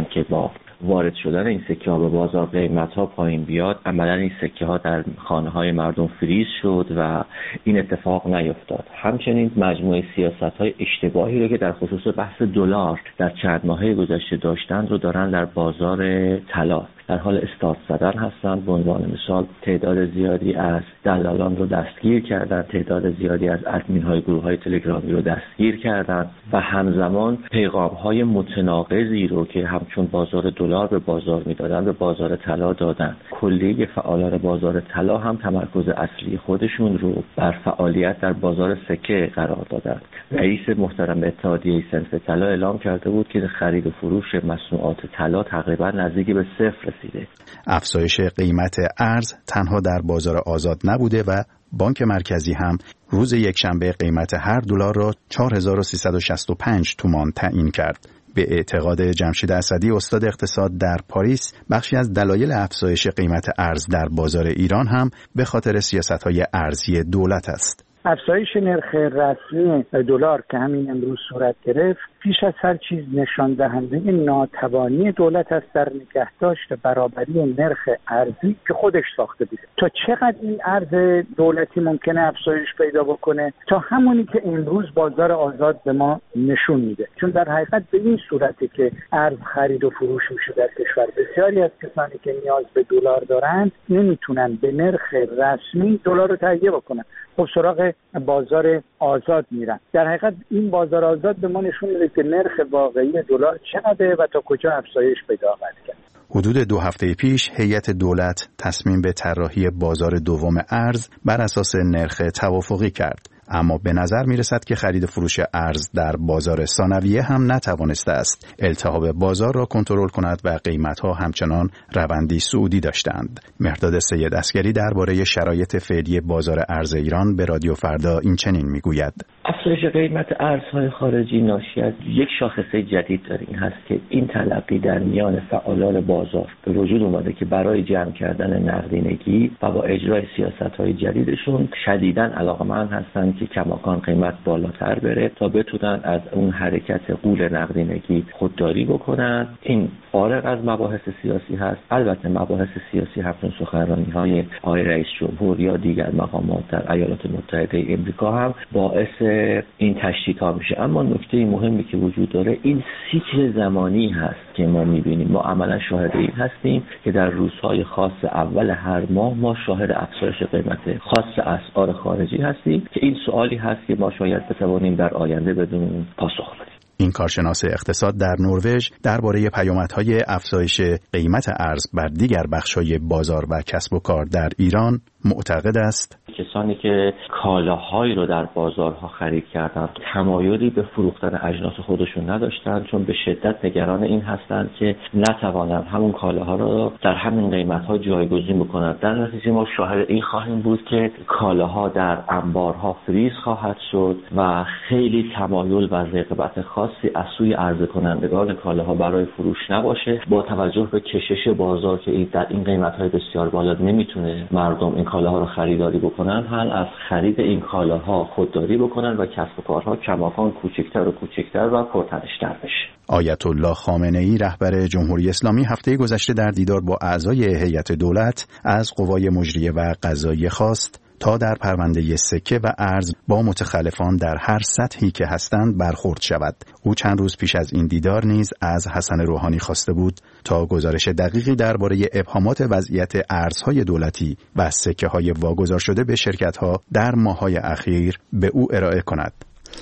با وارد شدن این سکه ها به بازار قیمت ها پایین بیاد، عملا این سکه ها در خانه های مردم فریز شد و این اتفاق نیفتاد. همچنین مجموعه سیاست های اشتباهی رو که در خصوص بحث دلار در چند ماهه گذشته داشتن رو دارن در بازار طلا در حال استارت زدن هستند. به عنوان مثال تعداد زیادی از دلالان رو دستگیر کردن، تعداد زیادی از ادمین های گروه های تلگرامی رو دستگیر کردن و همزمان پیغام های متناقضی رو که همچون بازار دلار به بازار میدادن به بازار طلا دادن. کلیه فعالان بازار طلا هم تمرکز اصلی خودشون رو بر فعالیت در بازار سکه قرار دادن. رئیس محترم اتحادیه صنف طلا اعلام کرده بود که خرید و فروش مصنوعات طلا تقریبا نزدیک به صفر رسیده. افزایش قیمت ارز تنها در بازار آزاد نبوده و بانک مرکزی هم روز یکشنبه قیمت هر دلار را چهار هزار و سیصد و شصت و پنج تومان تعیین کرد. به اعتقاد جمشید اسدی استاد اقتصاد در پاریس، بخشی از دلایل افزایش قیمت ارز در بازار ایران هم به خاطر سیاست‌های ارزی دولت است. افزایش نرخ رسمی دلار که همین امروز صورت گرفت پیش از هر چیز نشان دهنده ناتوانی دولت است در نگهداشت برابری نرخ ارزی که خودش ساخته بوده. تا چقدر این ارز دولتی ممکنه افزایش پیدا بکنه؟ تا همونی که امروز بازار آزاد به ما نشون میده. چون در حقیقت به این صورتی که ارز خرید و فروش میشه در کشور، بسیاری از کسانی که نیاز به دلار دارند نمیتونن به نرخ رسمی دلار رو تهیه بکنن، خب سراغ بازار آزاد میرن. در حقیقت این بازار آزاد به ما نشون میده که نرخ واقعی دلار چقدره و تا کجا افزایش پیدا خواهد کرد. حدود دو هفته پیش هیئت دولت تصمیم به طراحی بازار دوم ارز بر اساس نرخ توافقی کرد، اما به نظر می رسد که خرید فروش ارز در بازار ثانویه هم نتوانسته است التهاب بازار را کنترل کند و قیمت‌ها همچنان روندی صعودی داشتند. مهرداد سید عسگری درباره شرایط فعلی بازار ارز ایران به رادیو فردا این چنین می گوید: افزایش قیمت ارزهای خارجی ناشی از یک شاخصه جدید در این هست که این تلقی در میان فعالان بازار به وجود اومده که برای جمع کردن نقدینگی و با اجرای سیاست‌های جدیدشون شدیداً علاقه‌مند هستند که کماکان قیمت بالاتر بره تا بتونن از اون حرکت غول نقدینگی خودداری بکنن. این فارغ از مباحث سیاسی هست. البته مباحث سیاسی همچون سخنرانی‌های آقای رئیس جمهور یا دیگر مقامات در ایالات متحده آمریکا هم باعث این تشدیدها میشه. اما نکته مهمی که وجود داره این سیکل زمانی هست که ما میبینیم. ما عملا شاهد این هستیم که در روزهای خاص اول هر ماه ما شاهد افزایش قیمت خاص اسعار خارجی هستیم که این سوالی هست که ما شاید بتوانیم در آینده بدون پاسخ بدیم. این کارشناس اقتصاد در نروژ درباره پیامدهای افزایش قیمت ارز بر دیگر بخش‌های بازار و کسب و کار در ایران معتقد است کسانی که کالاهایی رو در بازارها خرید کردند تمایلی به فروختن اجناس خودشون نداشتند، چون به شدت نگران این هستند که نتوانند همون کالاها رو در همین قیمت‌ها جایگزین بکنند. در نتیجه ما شاهد این خواهیم بود که کالاها در انبارها فریز خواهد شد و خیلی تمایل و رغبت خاصی از سوی عرضه کنندگان کالاها برای فروش نباشه. با توجه به کشش بازار که در این قیمت‌های بسیار بالا نمیتونه مردم این کالاها رو خریداری بکنن، حال از خرید این کالاها خودداری بکنن و کسب و کارها کماکان کوچکتر و کوچکتر و پرتنش‌تر بشه. آیت الله خامنه‌ای رهبر جمهوری اسلامی هفته گذشته در دیدار با اعضای هیئت دولت از قوای مجریه و قضاییه خواست تا در پرونده سکه و ارز با متخلفان در هر سطحی که هستند برخورد شود. او چند روز پیش از این دیدار نیز از حسن روحانی خواسته بود تا گزارش دقیقی درباره ابهامات وضعیت ارزهای دولتی و سکه‌های واگذار شده به شرکت‌ها در ماه‌های اخیر به او ارائه کند.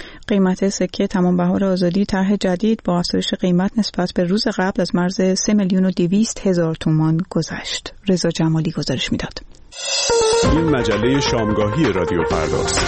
قیمت سکه تمام بهار آزادی طرح جدید با افزایش قیمت نسبت به روز قبل از مرز سه میلیون و دویست هزار تومان گذشت. رضا جمالی گزارش میداد. این مجله شامگاهی رادیو فرداست.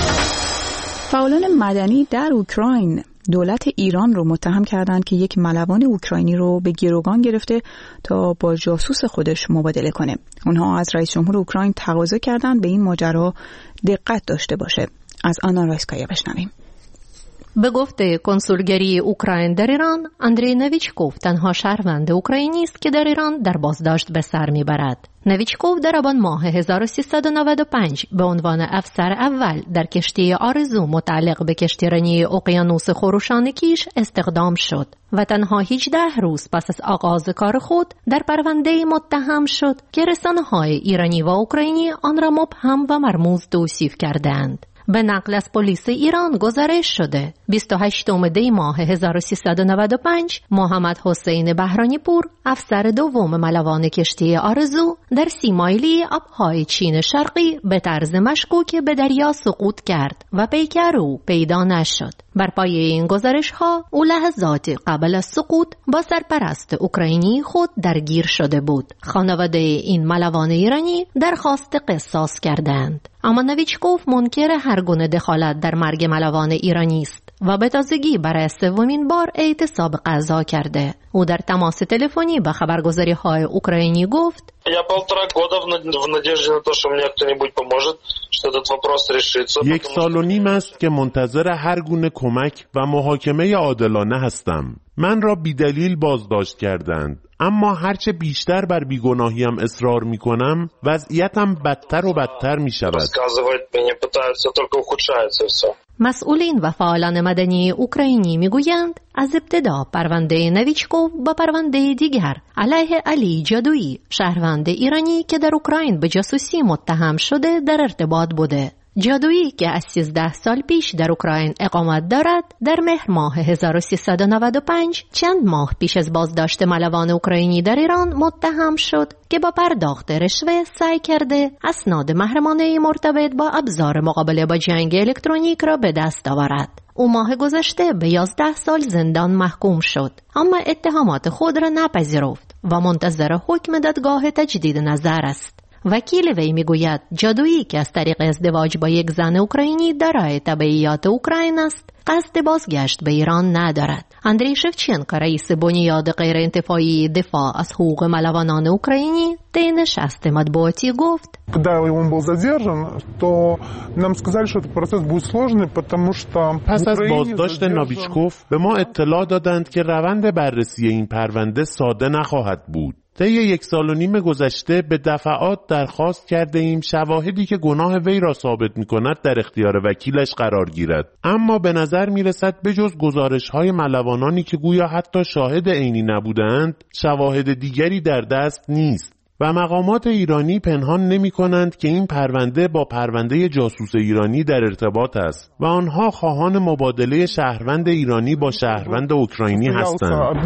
فعالان مدنی در اوکراین دولت ایران رو متهم کردند که یک ملوان اوکراینی رو به گروگان گرفته تا با جاسوس خودش مبادله کنه. اونها از رئیس جمهور اوکراین تقاضا کردند به این ماجرا دقت داشته باشه. از آنا رایسکایا بشنویم. به گفته کنسولگری اوکراین در ایران، اندری نویچکوف تنها شهروند اوکراینی است که در ایران در بازداشت به سر میبرد. نویچکوف در آبان ماه هزار و سیصد و نود و پنج به عنوان افسر اول در کشتی آرزو متعلق به کشتیرانی اقیانوس خروشانکیش استخدام شد و تنها هجده روز پس از آغاز کار خود در پرونده متهم شد که رسانه‌های ایرانی و اوکراینی آن را مبهم و مرموز توصیف کردند. به نقل از پلیس ایران گزارش شده بیست و هشتم دی ماه هزار و سیصد و نود و پنج محمد حسین بهرانی پور، افسر دوم ملوان کشتی آرزو، در سی مایلی آبهای چین شرقی به طرز مشکوک به دریا سقوط کرد و پیکر او پیدا نشد. بر پایه این گزارش ها او لحظات قبل از سقوط با سرپرست اوکراینی خود درگیر شده بود. خانواده این ملوان ایرانی درخواست قصاص کردند، اما نویچکوف منکر هر گونه دخالت در مرگ ملوان ایرانی است و به تازگی برای سومین بار اعتصاب قضا کرده. او در تماس تلفنی با خبرگزاری های اوکراینی گفت: یک سال و نیم است که منتظر هر گونه کمک و محاکمه عادلانه هستم. من را بیدلیل بازداشت کردند، اما هرچه بیشتر بر بیگناهیم اصرار می کنم وضعیتم بدتر و بدتر می شود. مسئولین و فعالان مدنی اوکراینی میگویند از ابتدا پرونده نویچکوف با پرونده دیگر علیه علی جادویی، شهروند ایرانی که در اوکراین به جاسوسی متهم شده، در ارتباط بوده. جادویی که از سیزده سال پیش در اوکراین اقامت دارد، در مهر ماه هزار و سیصد و نود و پنج چند ماه پیش از بازداشت ملوان اوکراینی در ایران متهم شد که با پرداخت رشوه سعی کرده اسناد محرمانه مرتبط با ابزار مقابله با جنگ الکترونیک را به دست آورد. او ماه گذشته به یازده سال زندان محکوم شد، اما اتهامات خود را نپذیرفت و منتظر حکم دادگاه تجدید نظر است. وکیل وی میگوید جادویی که از طریق ازدواج با یک زن اوکراینی دارای تبعیات اوکراین است، قصد بازگشت به ایران ندارد. اندری شفچنکو، رئیس بنیاد غیرانتفاعی دفاع از حقوق ملوانان اوکراینی، طی نشست مطبوعاتی گفت: پس از بازداشت نویچکوف به ما اطلاع دادند که روند بررسی این پرونده ساده نخواهد بود. طی یک سال و نیم گذشته به دفعات درخواست کرده ایم شواهدی که گناه وی را ثابت می کند در اختیار وکیلش قرار گیرد، اما به نظر می رسد بجز گزارش های ملوانانی که گویا حتی شاهد عینی نبودند، شواهد دیگری در دست نیست و مقامات ایرانی پنهان نمی کنند که این پرونده با پرونده جاسوس ایرانی در ارتباط است و آنها خواهان مبادله شهروند ایرانی با شهروند اوکراینی هستند.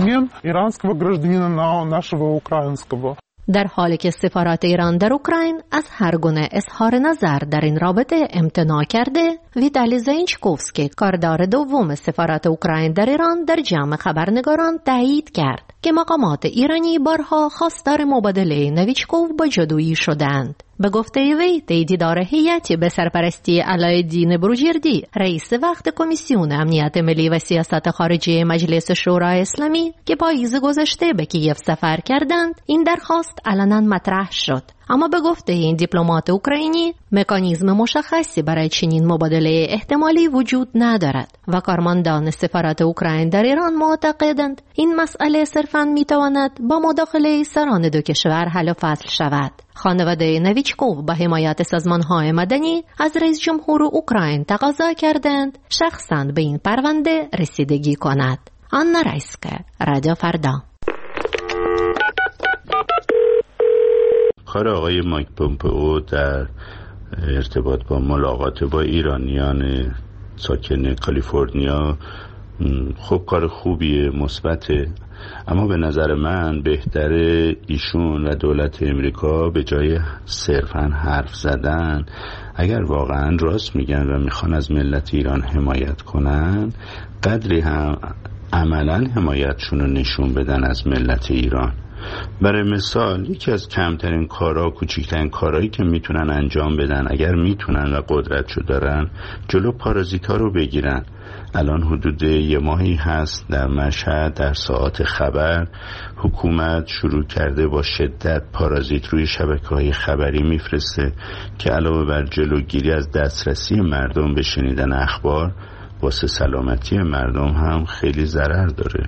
در حالی که سفارت ایران در اوکراین از هر گونه اظهار نظر در این رابطه امتناع کرده، ویتالی زینچکوفسکی، کاردار دوم سفارت اوکراین در ایران، در جمع خبرنگاران تایید کرد که مقامات ایرانی بارها خواستار مبادله نویچکوف با جادویی شدند. به گفته وی، طی دیدار هیئتی به سرپرستی علایالدین بروجردی، رئیس وقت کمیسیون امنیت ملی و سیاست خارجی مجلس شورای اسلامی که پاییز گذشته به کیف سفر کردند، این درخواست علنا مطرح شد. اما به گفته این دیپلمات اوکراینی، مکانیزم مشخصی برای چنین مبادله احتمالی وجود ندارد و کارمندان سفارت اوکراین در ایران معتقدند این مسئله صرفاً میتواند با مداخله سران دو کشور حل و فصل شود. خانواده نویچکوف با حمایت سازمان‌های مدنی از رئیس جمهور اوکراین تقاضا کردند شخصاً به این پرونده رسیدگی کند. آنا رایسکه، رادیو فردا. کار آقای مایک پومپئو در ارتباط با ملاقات با ایرانیان ساکن کالیفرنیا خب کار خوبیه، مثبته، اما به نظر من بهتره ایشون و دولت امریکا به جای صرفاً حرف زدن، اگر واقعاً راست میگن و میخوان از ملت ایران حمایت کنن، قدری هم عملاً حمایتشون رو نشون بدن از ملت ایران. برای مثال یکی از کمترین کارها، کوچکترین کارهایی که میتونن انجام بدن اگر میتونن و قدرتشو دارن، جلو پارازیتا رو بگیرن. الان حدود یه ماهی هست در مشهد در ساعات خبر حکومت شروع کرده با شدت پارازیت روی شبکه‌های خبری میفرسته که علاوه بر جلوگیری از دسترسی مردم به شنیدن اخبار، واسه سلامتی مردم هم خیلی ضرر داره.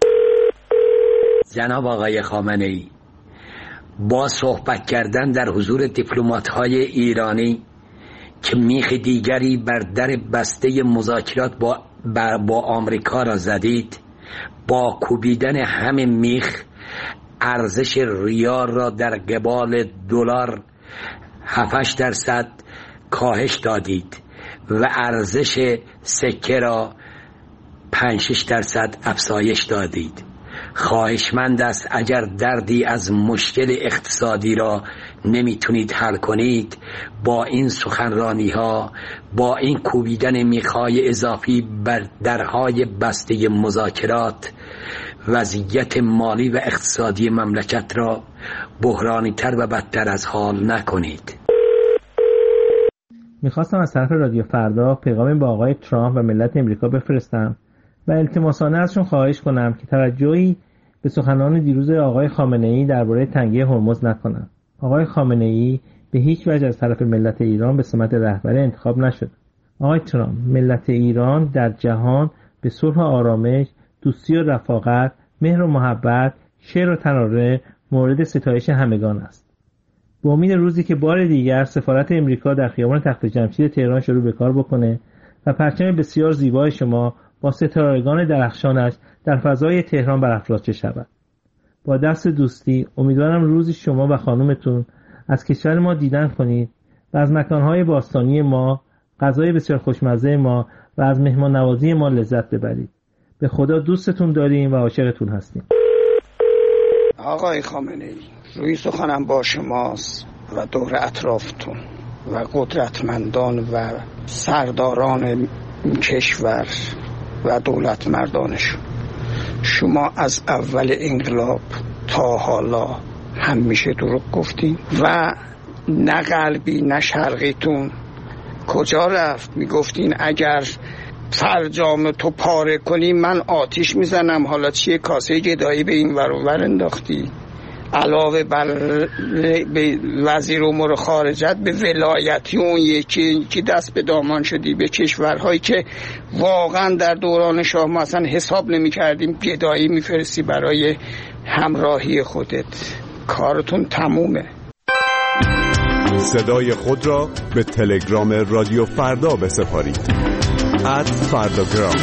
جناب آقای خامنه‌ای، با صحبت کردن در حضور دیپلمات‌های ایرانی که میخ دیگری بر در بسته مذاکرات با با آمریکا را زدید، با کوبیدن همین میخ ارزش ریال را در قبال دلار هفت درصد کاهش دادید و ارزش سکه را پنج شش درصد افزایش دادید. خواهشمند است اگر دردی از مشکل اقتصادی را نمیتونید حل کنید، با این سخنرانی ها، با این کوبیدن میخای اضافی بر درهای بسته مذاکرات، وضعیت مالی و اقتصادی مملکت را بحرانی تر و بدتر از حال نکنید. میخواستم از طرف رادیو فردا پیغامی با آقای ترامپ و ملت امریکا بفرستم و التماسانه ازشون خواهش کنم که توجهی به سخنان دیروز آقای خامنه‌ای درباره تنگه هرمز نکنند. آقای خامنه‌ای به هیچ وجه از طرف ملت ایران به سمت رهبری انتخاب نشد. آقای ترامپ، ملت ایران در جهان به صلح و آرامش، دوستی و رفاقت، مهر و محبت، شعر و ترانه مورد ستایش همگان است. با امید روزی که بار دیگر سفارت امریکا در خیابان تخت جمشید تهران شروع به کار بکنه و پرچم بسیار زیبای شما با ستارگان درخشانش در فضای تهران برافراشته شود. با دست دوستی امیدوارم روزی شما و خانومتون از کشور ما دیدن کنید و از مکانهای باستانی ما، غذای بسیار خوشمزه ما و از مهمان نوازی ما لذت ببرید. به خدا دوستتون داریم و عاشقتون هستیم. آقای خامنه‌ای، روی سخنم با شماست و دور اطرافتون و قدرتمندان و سرداران کشور و دولت مردانشون. شما از اول انقلاب تا حالا همیشه دروغ گفتین و نه غربی نه شرقیتون کجا رفت؟ میگفتین اگر فرجام تو پاره کنی من آتیش میزنم. حالا چیه؟ کاسه گدایی به این ور و ور انداختی. علاوه بر به وزیر امور خارجت به ولایتی اون یکی که دست به دامان شدی به کشورهایی که واقعا در دوران شاه ما اصلا حساب نمی کردیم گدایی میفرستی برای همراهی خودت. کارتون تمومه. صدای خود را به تلگرام رادیو فردا بسپارید. ات فرداگرام.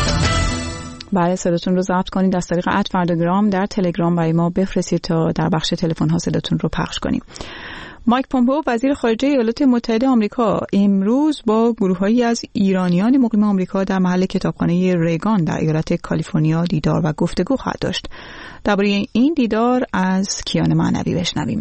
بله، صداتون رو ضبط کنید از طریق ات فرداگرام در تلگرام برای ما بفرستید تا در بخش تلفن ها صداتون رو پخش کنیم. مایک پومپئو وزیر خارجه ایالات متحده آمریکا امروز با گروه‌هایی از ایرانیان مقیم آمریکا در محل کتابخانه ریگان در ایالت کالیفرنیا دیدار و گفتگو خواهد داشت. درباره این دیدار از کیان معنوی بشنویم.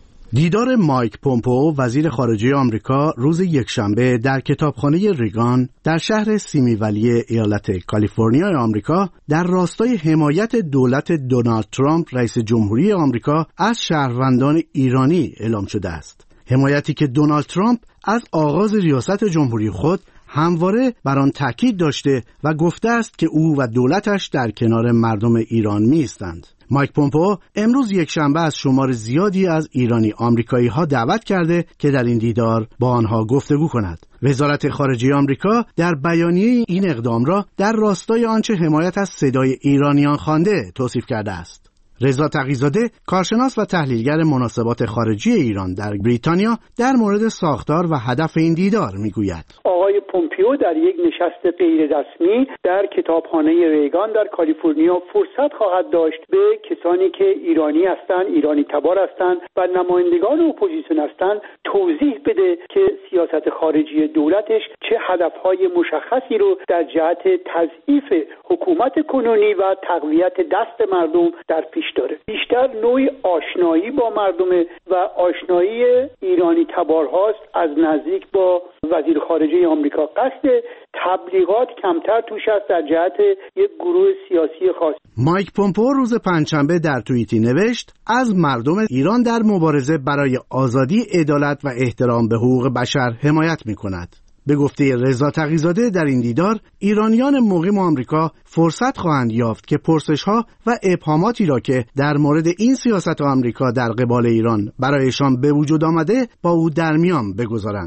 دیدار مایک پومپئو وزیر خارجه آمریکا روز یکشنبه در کتابخانه ریگان در شهر سیمی ولی ایالت کالیفرنیا آمریکا در راستای حمایت دولت دونالد ترامپ رئیس جمهوری آمریکا از شهروندان ایرانی اعلام شده است. حمایتی که دونالد ترامپ از آغاز ریاست جمهوری خود همواره بر آن تاکید داشته و گفته است که او و دولتش در کنار مردم ایران می‌ایستند. مایک پومپئو امروز یکشنبه از شمار زیادی از ایرانی آمریکایی ها دعوت کرده که در این دیدار با آنها گفتگو کند. وزارت خارجه آمریکا در بیانیه این اقدام را در راستای آنچه حمایت از صدای ایرانیان خوانده توصیف کرده است. رضا تقی‌زاده، کارشناس و تحلیلگر مناسبات خارجی ایران در بریتانیا، در مورد ساختار و هدف این دیدار میگوید. آقای پومپئو در یک نشست غیر رسمی در کتابخانه ریگان در کالیفرنیا فرصت خواهد داشت به کسانی که ایرانی هستند، ایرانی تبار هستند و نمایندگان اپوزیسیون هستند توضیح بده که سیاست خارجی دولتش چه هدفهای مشخصی رو در جهت تضعیف حکومت کنونی و تقویت دست مردم در پیش داره. بیشتر نوعی آشنایی با مردم و آشنایی ایرانی تبارهاست از نزدیک با وزیر خارجه آمریکا. قصد تبلیغات کمتر توش است در جهت یک گروه سیاسی خاص. مایک پومپئو روز پنجشنبه در توییتی نوشت از مردم ایران در مبارزه برای آزادی، عدالت و احترام به حقوق بشر حمایت می‌کند. به گفته رضا تقی‌زاده در این دیدار ایرانیان مقیم آمریکا فرصت خواهند یافت که پرسش‌ها و ابهاماتی را که در مورد این سیاست آمریکا در قبال ایران برایشان به وجود آمده با او در میان بگذارند.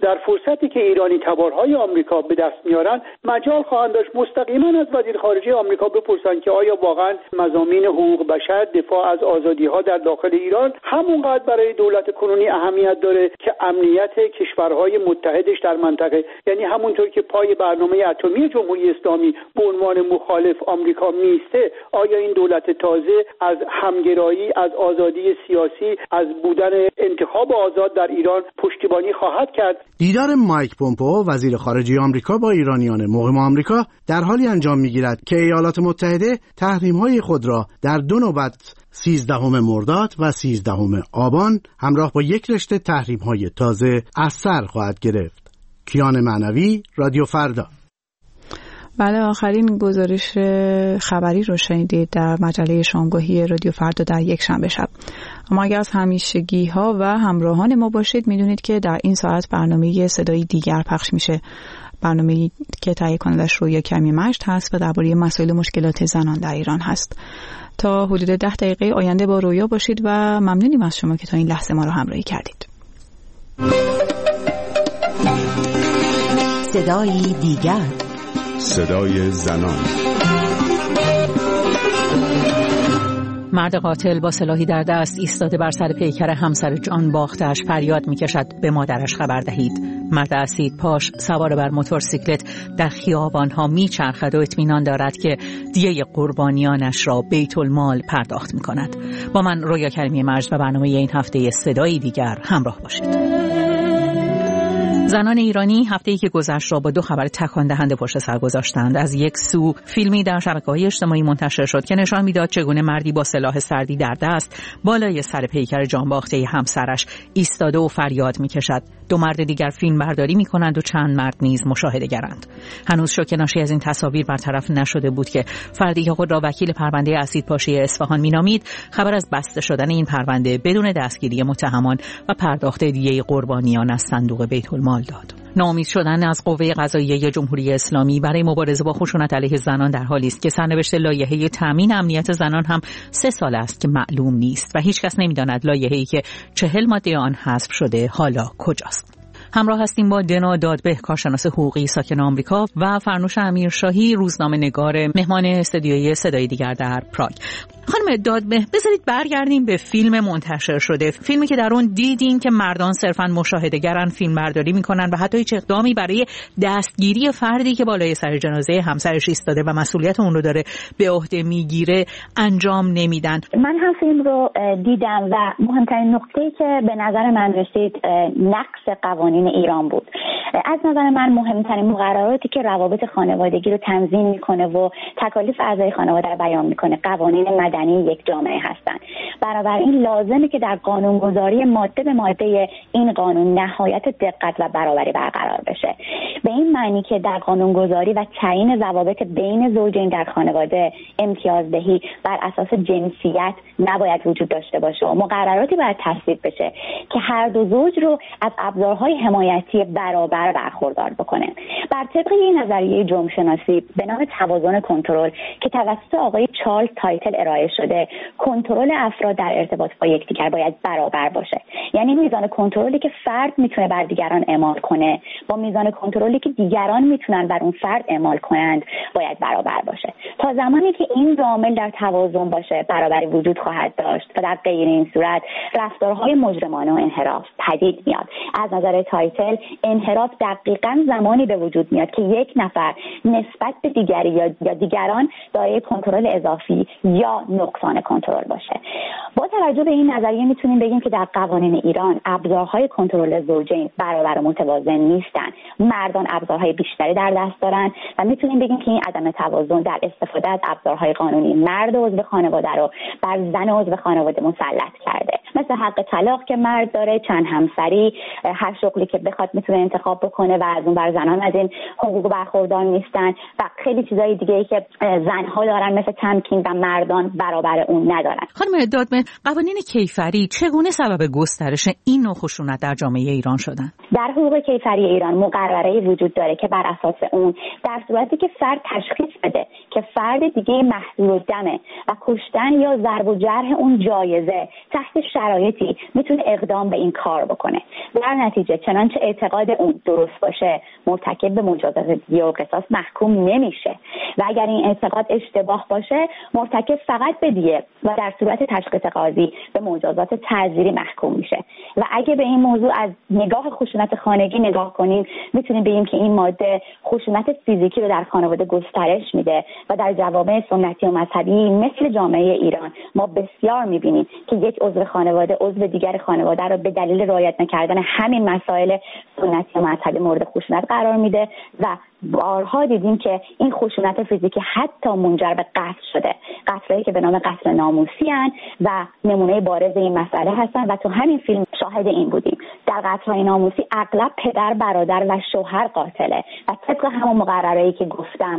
در فرصتی که ایرانی تبارهای آمریکا به دست میارن مجال خواهند داشت مستقیما از وزیر خارجه آمریکا بپرسن که آیا واقعا مضامین حقوق بشر، دفاع از آزادی‌ها در داخل ایران همونقدر برای دولت کنونی اهمیت داره که امنیت کشورهای متحدش در منطقه، یعنی همونطور که پای برنامه اتمی جمهوری اسلامی به عنوان مخالف آمریکا میسته، آیا این دولت تازه از همگرایی، از آزادی سیاسی، از بودن انتخاب آزاد در ایران پشتیبانی خواهد کرد؟ دیدار مایک پومپئو وزیر خارجه آمریکا با ایرانیان مقیم آمریکا در حالی انجام میگیرد که ایالات متحده تحریم‌های خود را در دو نوبت سیزدهم مرداد و سیزدهم آبان همراه با یک رشته تحریم‌های تازه از سر خواهد گرفت. کیان معنوی، رادیو فردا. بله، آخرین گزارش خبری رو شنیدید در مجله شامگاهی رادیو فردا در یک شنبه شب. اما اگر از همیشگی ها و همراهان ما باشید میدونید که در این ساعت برنامه صدای دیگر پخش میشه، برنامه‌ای که تهیه کنندش رویا کریمی مجد هست و درباره مسائل مشکلات زنان در ایران هست. تا حدود ده دقیقه آینده با رویا باشید و ممنونیم از شما که تا این لحظه ما رو همراهی کردید. صدای دیگر، صدای زنان. مرد قاتل با سلاحی در دست ایستاده بر سر پیکر همسر جان باختش فریاد میکشد به مادرش خبر دهید. مرد اسید پاش سوار بر موتورسیکلت در خیابانها میچرخد و اطمینان دارد که دیه قربانیانش را بیت المال پرداخت میکند. با من رویا کریمی مجد و برنامه این هفته صدای دیگر همراه باشید. زنان ایرانی هفته‌ای که گذشت را با دو خبر تکان دهنده پشت سر گذاشتند. از یک سو فیلمی در شبکه‌های اجتماعی منتشر شد که نشان میداد چگونه مردی با سلاح سردی در دست بالای سر پیکر جانباخته همسرش ایستاده و فریاد می‌کشد. دو مرد دیگر فیلم برداری می‌کنند و چند مرد نیز مشاهده‌گرند. هنوز شوکه ناشی از این تصاویر برطرف نشده بود که فردی که خود را وکیل پرونده اسیدپاشی اصفهان می‌نامید خبر از بسته شدن این پرونده بدون دستگیری متهمان و پرداخت دیه قربانیان از صندوق بیت المال داد. ناامید شدن از قوه قضاییه جمهوری اسلامی برای مبارزه با خشونت علیه زنان در حالی است که سرنوشت لایحه تامین امنیت زنان هم سه سال است که معلوم نیست و هیچ کس نمی‌داند لایحه‌ای که چهل ماده آن حذف شده حالا کجاست. همراه هستیم با دنا دادبه، کارشناس حقوقی ساکن آمریکا، و فرنوش امیرشاهی، روزنامه‌نگار، مهمان استودیوی صدای دیگر در پراگ. خانم دادبه، بذارید برگردیم به فیلم منتشر شده، فیلمی که در اون دیدین که مردان صرفاً مشاهده‌گرن، فیلم برداری میکنن و حتی هیچ اقدامی برای دستگیری فردی که بالای سر جنازه همسرش ایستاده و مسئولیت اون رو داره به عهده میگیره انجام نمیدن. من هم فیلم رو دیدم و مهمترین نکته‌ای که به نظر من رسید نقص قوانین ایران بود. از نظر من مهمترین مقرراتی که روابط خانوادگی رو تنظیم میکنه و تکالیف اعضای خانواده رو بیان میکنه قوانین مدنی یک جامعه هستن. بنابراین لازمه که در قانونگذاری ماده به ماده این قانون نهایت دقت و برابری برقرار بشه. به این معنی که در قانونگذاری و تعیین ضوابط بین زوجین در خانواده امتیازدهی بر اساس جنسیت نباید وجود داشته باشه و مقرراتی باید تصویب بشه که هر دو زوج رو از ابزارهای حمایتی برابر برخوردار بکنه. بر طبق این نظریه جرم شناسی به نام توازن کنترل که توسط آقای چارلز تایتل ارائه شده، کنترل افراد در ارتباط با یکدیگر باید برابر باشه. یعنی میزان کنترلی که فرد میتونه بر دیگران اعمال کنه با میزان کنترلی که دیگران میتونن بر اون فرد اعمال کنند باید برابر باشه. تا زمانی که این عامل در توازن باشه برابری وجود خواهد داشت و در غیر این صورت رفتارهای مجرمانه و انحراف پدید میاد. از نظر تایتل انحراف دقیقاً زمانی به وجود میاد که یک نفر نسبت به دیگری یا دیگران دارای کنترل اضافی یا نقصان کنترل باشه. با توجه به این نظریه میتونیم بگیم که در قوانین ایران ابزارهای کنترل زوجین برابر و متوازن نیستن. مردان ابزارهای بیشتری در دست دارن و میتونیم بگیم که این عدم توازن در استفاده از ابزارهای قانونی مرد عضو خانواده رو بر زن عضو خانواده مسلط کرده. مثل حق طلاق که مرد داره، چند همسری، هر شغلی که بخواد میتونه انتخاب بکنه و از اون بر زنان از این حقوق برخوردار نیستن و خیلی چیزای دیگه‌ای که زنها دارن مثل تمکین و مردان برابر اون ندارن. خانم دادبه، قوانین کیفری چگونه سبب گسترش این نوع خشونت در جامعه ایران شدن؟ در حقوق کیفری ایران مقرره وجود داره که بر اساس اون در صورتی که فرد تشخیص بده که فرد دیگه محضور الدمه و کشتن یا ضرب و جرح اون جایزه، تحت شرایطی میتونه اقدام به این کار بکنه. در نتیجه چنانچه اعتقاد اون درست باشه مرتکب به مجازات دیه و قصاص محکوم نمیشه و اگر این اعتقاد اشتباه باشه مرتکب فقط به دیه و در صورت تشخیص قاضی به مجازات تعزیری محکوم میشه. و اگه به این موضوع از نگاه خشونت خانگی نگاه کنیم میتونیم بگیم که این ماده خشونت فیزیکی رو در خانواده گسترش میده و در جوامع سنتی و مذهبی مثل جامعه ایران ما بسیار میبینیم که یک عضو خانواده عضو دیگر خانواده رو به دلیل رعایت نکردن همین مسائل سنتی و مذهبی مورد خشونت قرار میده و بارها دیدیم که این خشونت فیزیکی حتی منجر به قتل شده، قتلایی که به نام قتل ناموسی هستند و نمونه بارز این مسئله هستن و تو همین فیلم شاهد این بودیم. در قتل‌های ناموسی اغلب پدر، برادر و شوهر قاتله و طبق همون مقرره‌ای که گفتم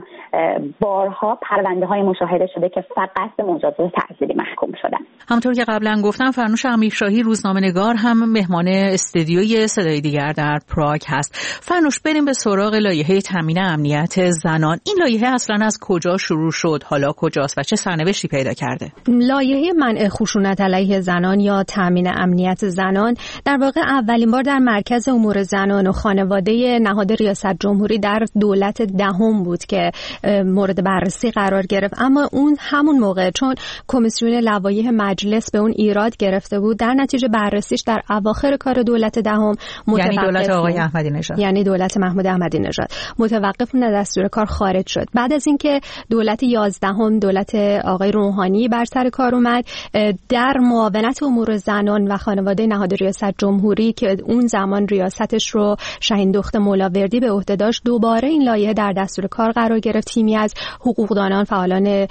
بارها پرونده‌های مشاهده شده که فقط به مجازات تعزیری محکوم شدن. همونطور که قبلا گفتم فرنوش امیرشاهی روزنامه‌نگار هم مهمان استدیوی صدای دیگر در پراگ هست. فرنوش بریم به سراغ لایحه تامین امنیت زنان. این لایحه اصلا از کجا شروع شد؟ حالا کجاست و چه سرنوشتی پیدا کرده؟ لایحه منع خشونت علیه زنان یا تامین امنیت زنان در واقع اولین بار در مرکز امور زنان و خانواده نهاد ریاست جمهوری در دولت دهم بود که مورد بررسی قرار گرفت، اما اون همون موقع چون کمیسیون لوایح مجلس به اون ایراد گرفته بود در نتیجه بررسیش در اواخر کار دولت دهم متوقف، یعنی دولت آقای احمدی نژاد یعنی دولت محمود احمدی نژاد متوقف و دستور کار خارج شد. بعد از اینکه دولت یازدهم دولت آقای روحانی بر سر کار اومد، در معاونت امور زنان و خانواده نهاد ریاست جمهوری که اون زمان ریاستش رو شاهین دخت مولاوردی به عهده داشت، دوباره این لایحه در دستور کار قرار گرفت. تیمی از حقوقدانان، فعالان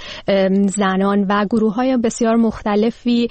زنان و گروه‌های بسیار مختلفی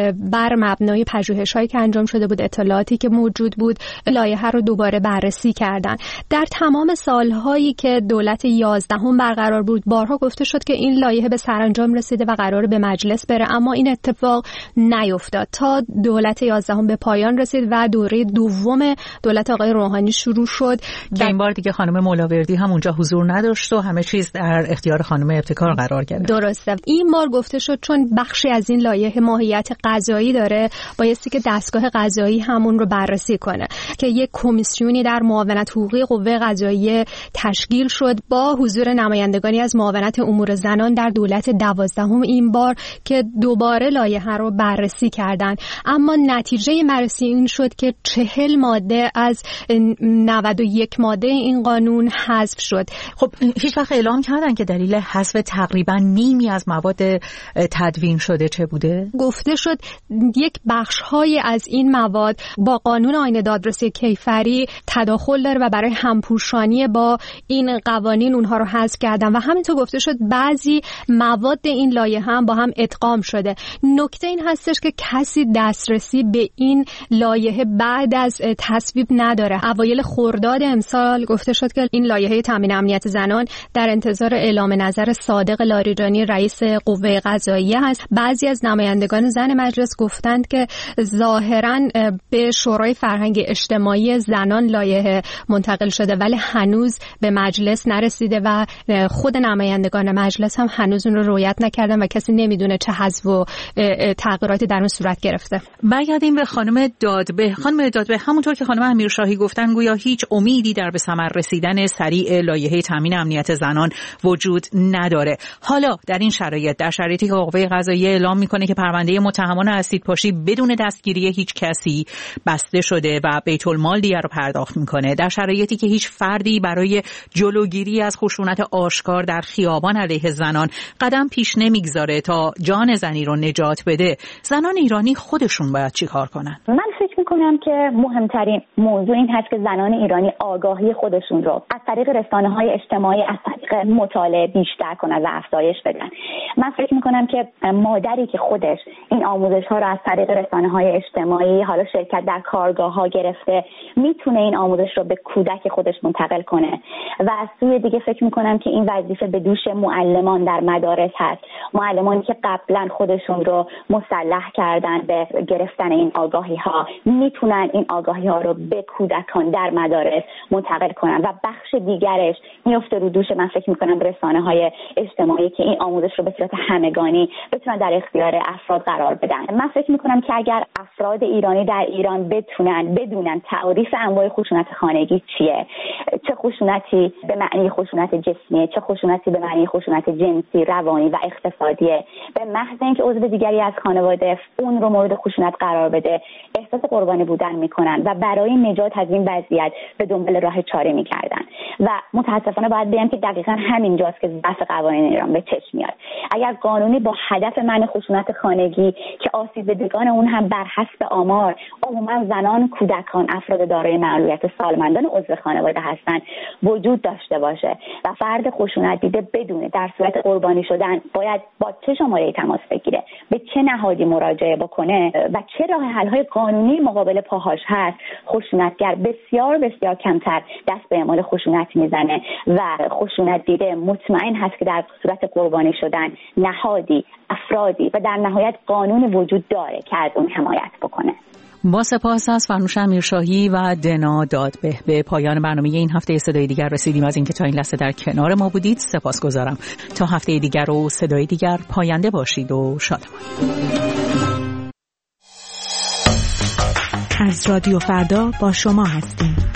بر مبنای پژوهش‌هایی که انجام شده بود، اطلاعاتی که موجود بود، لایحه رو دوباره بررسی کردن. در تمام سال‌هایی که دولت یازدهم برقرار بود بارها گفته شد که این لایحه به سرانجام رسیده و قراره به مجلس بره، اما این اتفاق نیفتاد تا دولت یازدهم به پایان رسید و دوره دوم دولت آقای روحانی شروع شد. در این بار دیگه خانم مولاوردی هم اونجا حضور نداشت و همه چیز در اختیار خانم ابتکار قرار گرفت. درسته. این بار گفته شد چون بخشی از این لایحه ماهیت قضایی داره بایستی که دستگاه قضایی همون رو بررسی کنه که یک کمیسیونی در معاونت حقوقی قوه قضاییه تشکیل شد با حضور نمایندگانی از معاونت امور زنان در دولت دوازدهم این بار که دوباره لایحه رو بررسی کردن، اما نتیجه بررسی این شد که چهل ماده از نود و یک ماده این قانون حذف شد. خب هیچ وقت اعلام کردن که دلیل حذف تقریبا نیمی از مواد تدوین شده چه بوده؟ گفته شد یک بخش‌های از این مواد با قانون آیین دادرسی کیفری تداخل داره و برای همپوشانی با این قوانین اونها رو حذف کردن و همینطور گفته شد بعضی مواد این لایحه هم با هم ادغام شده. نکته این هستش که کسی دسترسی به این لایحه بعد از تصویب نداره. اوایل خرداد امسال گفته شد که این لایحه تامین امنیت زنان در انتظار اعلام نظر صادق لاریجانی رئیس قوه قضاییه هست. بعضی از نمایندگان زن مجلس گفتند که ظاهراً به شورای فرهنگ اجتماعی زنان لایحه منتقل شده ولی هنوز به مجلس نرسیده و خود نمایندگان مجلس هم هنوز اون رو رعایت نکردن و کسی نمیدونه چه حذف و تغییراتی در اون صورت گرفته. برگردیم به خانم دادبه. خانم دادبه، همونطور که خانم امیرشاهی گفتن گویا هیچ امیدی در به ثمر رسیدن سریع لایحه تامین امنیت زنان وجود نداره. حالا در این شرایط، در شرایطی که قوه قضاییه اعلام میکنه که پرونده متهمان اسیدپاشی بدون دستگیری هیچ کسی بسته شده و بیت المال دیگر رو پرداخت میکنه، در شرایطی که هیچ فردی برای جلوگیری از خشونت آشکار در خیابان علیه زنان قدم پیش نمیگذاره تا جان زنی رو نجات بده، زنان ایرانی خودشون باید چی کار کنن؟ من فکر میکنم که مهمترین موضوع این هست که زنان ایرانی آگاهی خودشون رو از طریق رسانه‌های اجتماعی، از طریق مطالعه بیشتر کنن و افزایش بدن. من فکر میکنم که مادری که خودش این آموزش‌ها رو از طریق رسانه‌های اجتماعی، حالا شرکت در کارگاه‌ها گرفته، میتونه این آموزش رو به کودک خودش منتقل کنه و از سوی دیگه فکر میکنم که این وظیفه به دوش معلمان در مدارس هست. معلمانی که قبلا خودشون رو مسلح کردن به گرفتن این آگاهی‌ها میتونن این آگاهی ها رو به کودکان در مدارس منتقل کنن و بخش دیگرش میفته رو دوش من فکر میکنم رسانه های اجتماعی که این آموزش رو به صورت همگانی بتونن در اختیار افراد قرار بدن. من فکر میکنم که اگر افراد ایرانی در ایران بتونن بدونن تعریف انواع خشونت خانگی چیه، چه خشونتی به معنی خشونت جسمی، چه خشونتی به معنی خشونت جنسی، روانی و اقتصادیه، به محض اینکه عضو دیگری از خانواده اون رو مورد خشونت قرار بده احساس قربانی بودن میکنن و برای نجات از این وضعیت به دنبال راه چاره میکردن و متاسفانه باید بگم که دقیقاً همینجاست که ضعف قوانین ایران به چشم میاد. اگر قانونی با هدف منع خشونت خانگی که آسیب دیدگان اون هم بر حسب آمار عموما زنان، کودکان، افراد دارای معلولیت، سالمندان عضو خانواده هستند وجود داشته باشه و فرد خشونت دیده بدونه در صورت قربانی شدن باید با چه شماره تماس بگیره، به چه نهادی مراجعه بکنه و چه راه حل‌های قانونی مقابل پاهاش هست، خشونتگر بسیار بسیار کمتر دست به اعمال خشونت میزنه و خشونت دیده مطمئن هست که در صورت قربانی شدن نهادی، افرادی و در نهایت قانون وجود داره که از اون حمایت بکنه. با سپاس از فرنوش امیرشاهی و دنا دادبه به پایان برنامه این هفته صدای دیگر رسیدیم. از اینکه تا این لحظه در کنار ما بودید سپاسگزارم. تا هفته دیگر و صدای دیگر پاینده باشید و شادمان. از رادیو فردا با شما هستیم.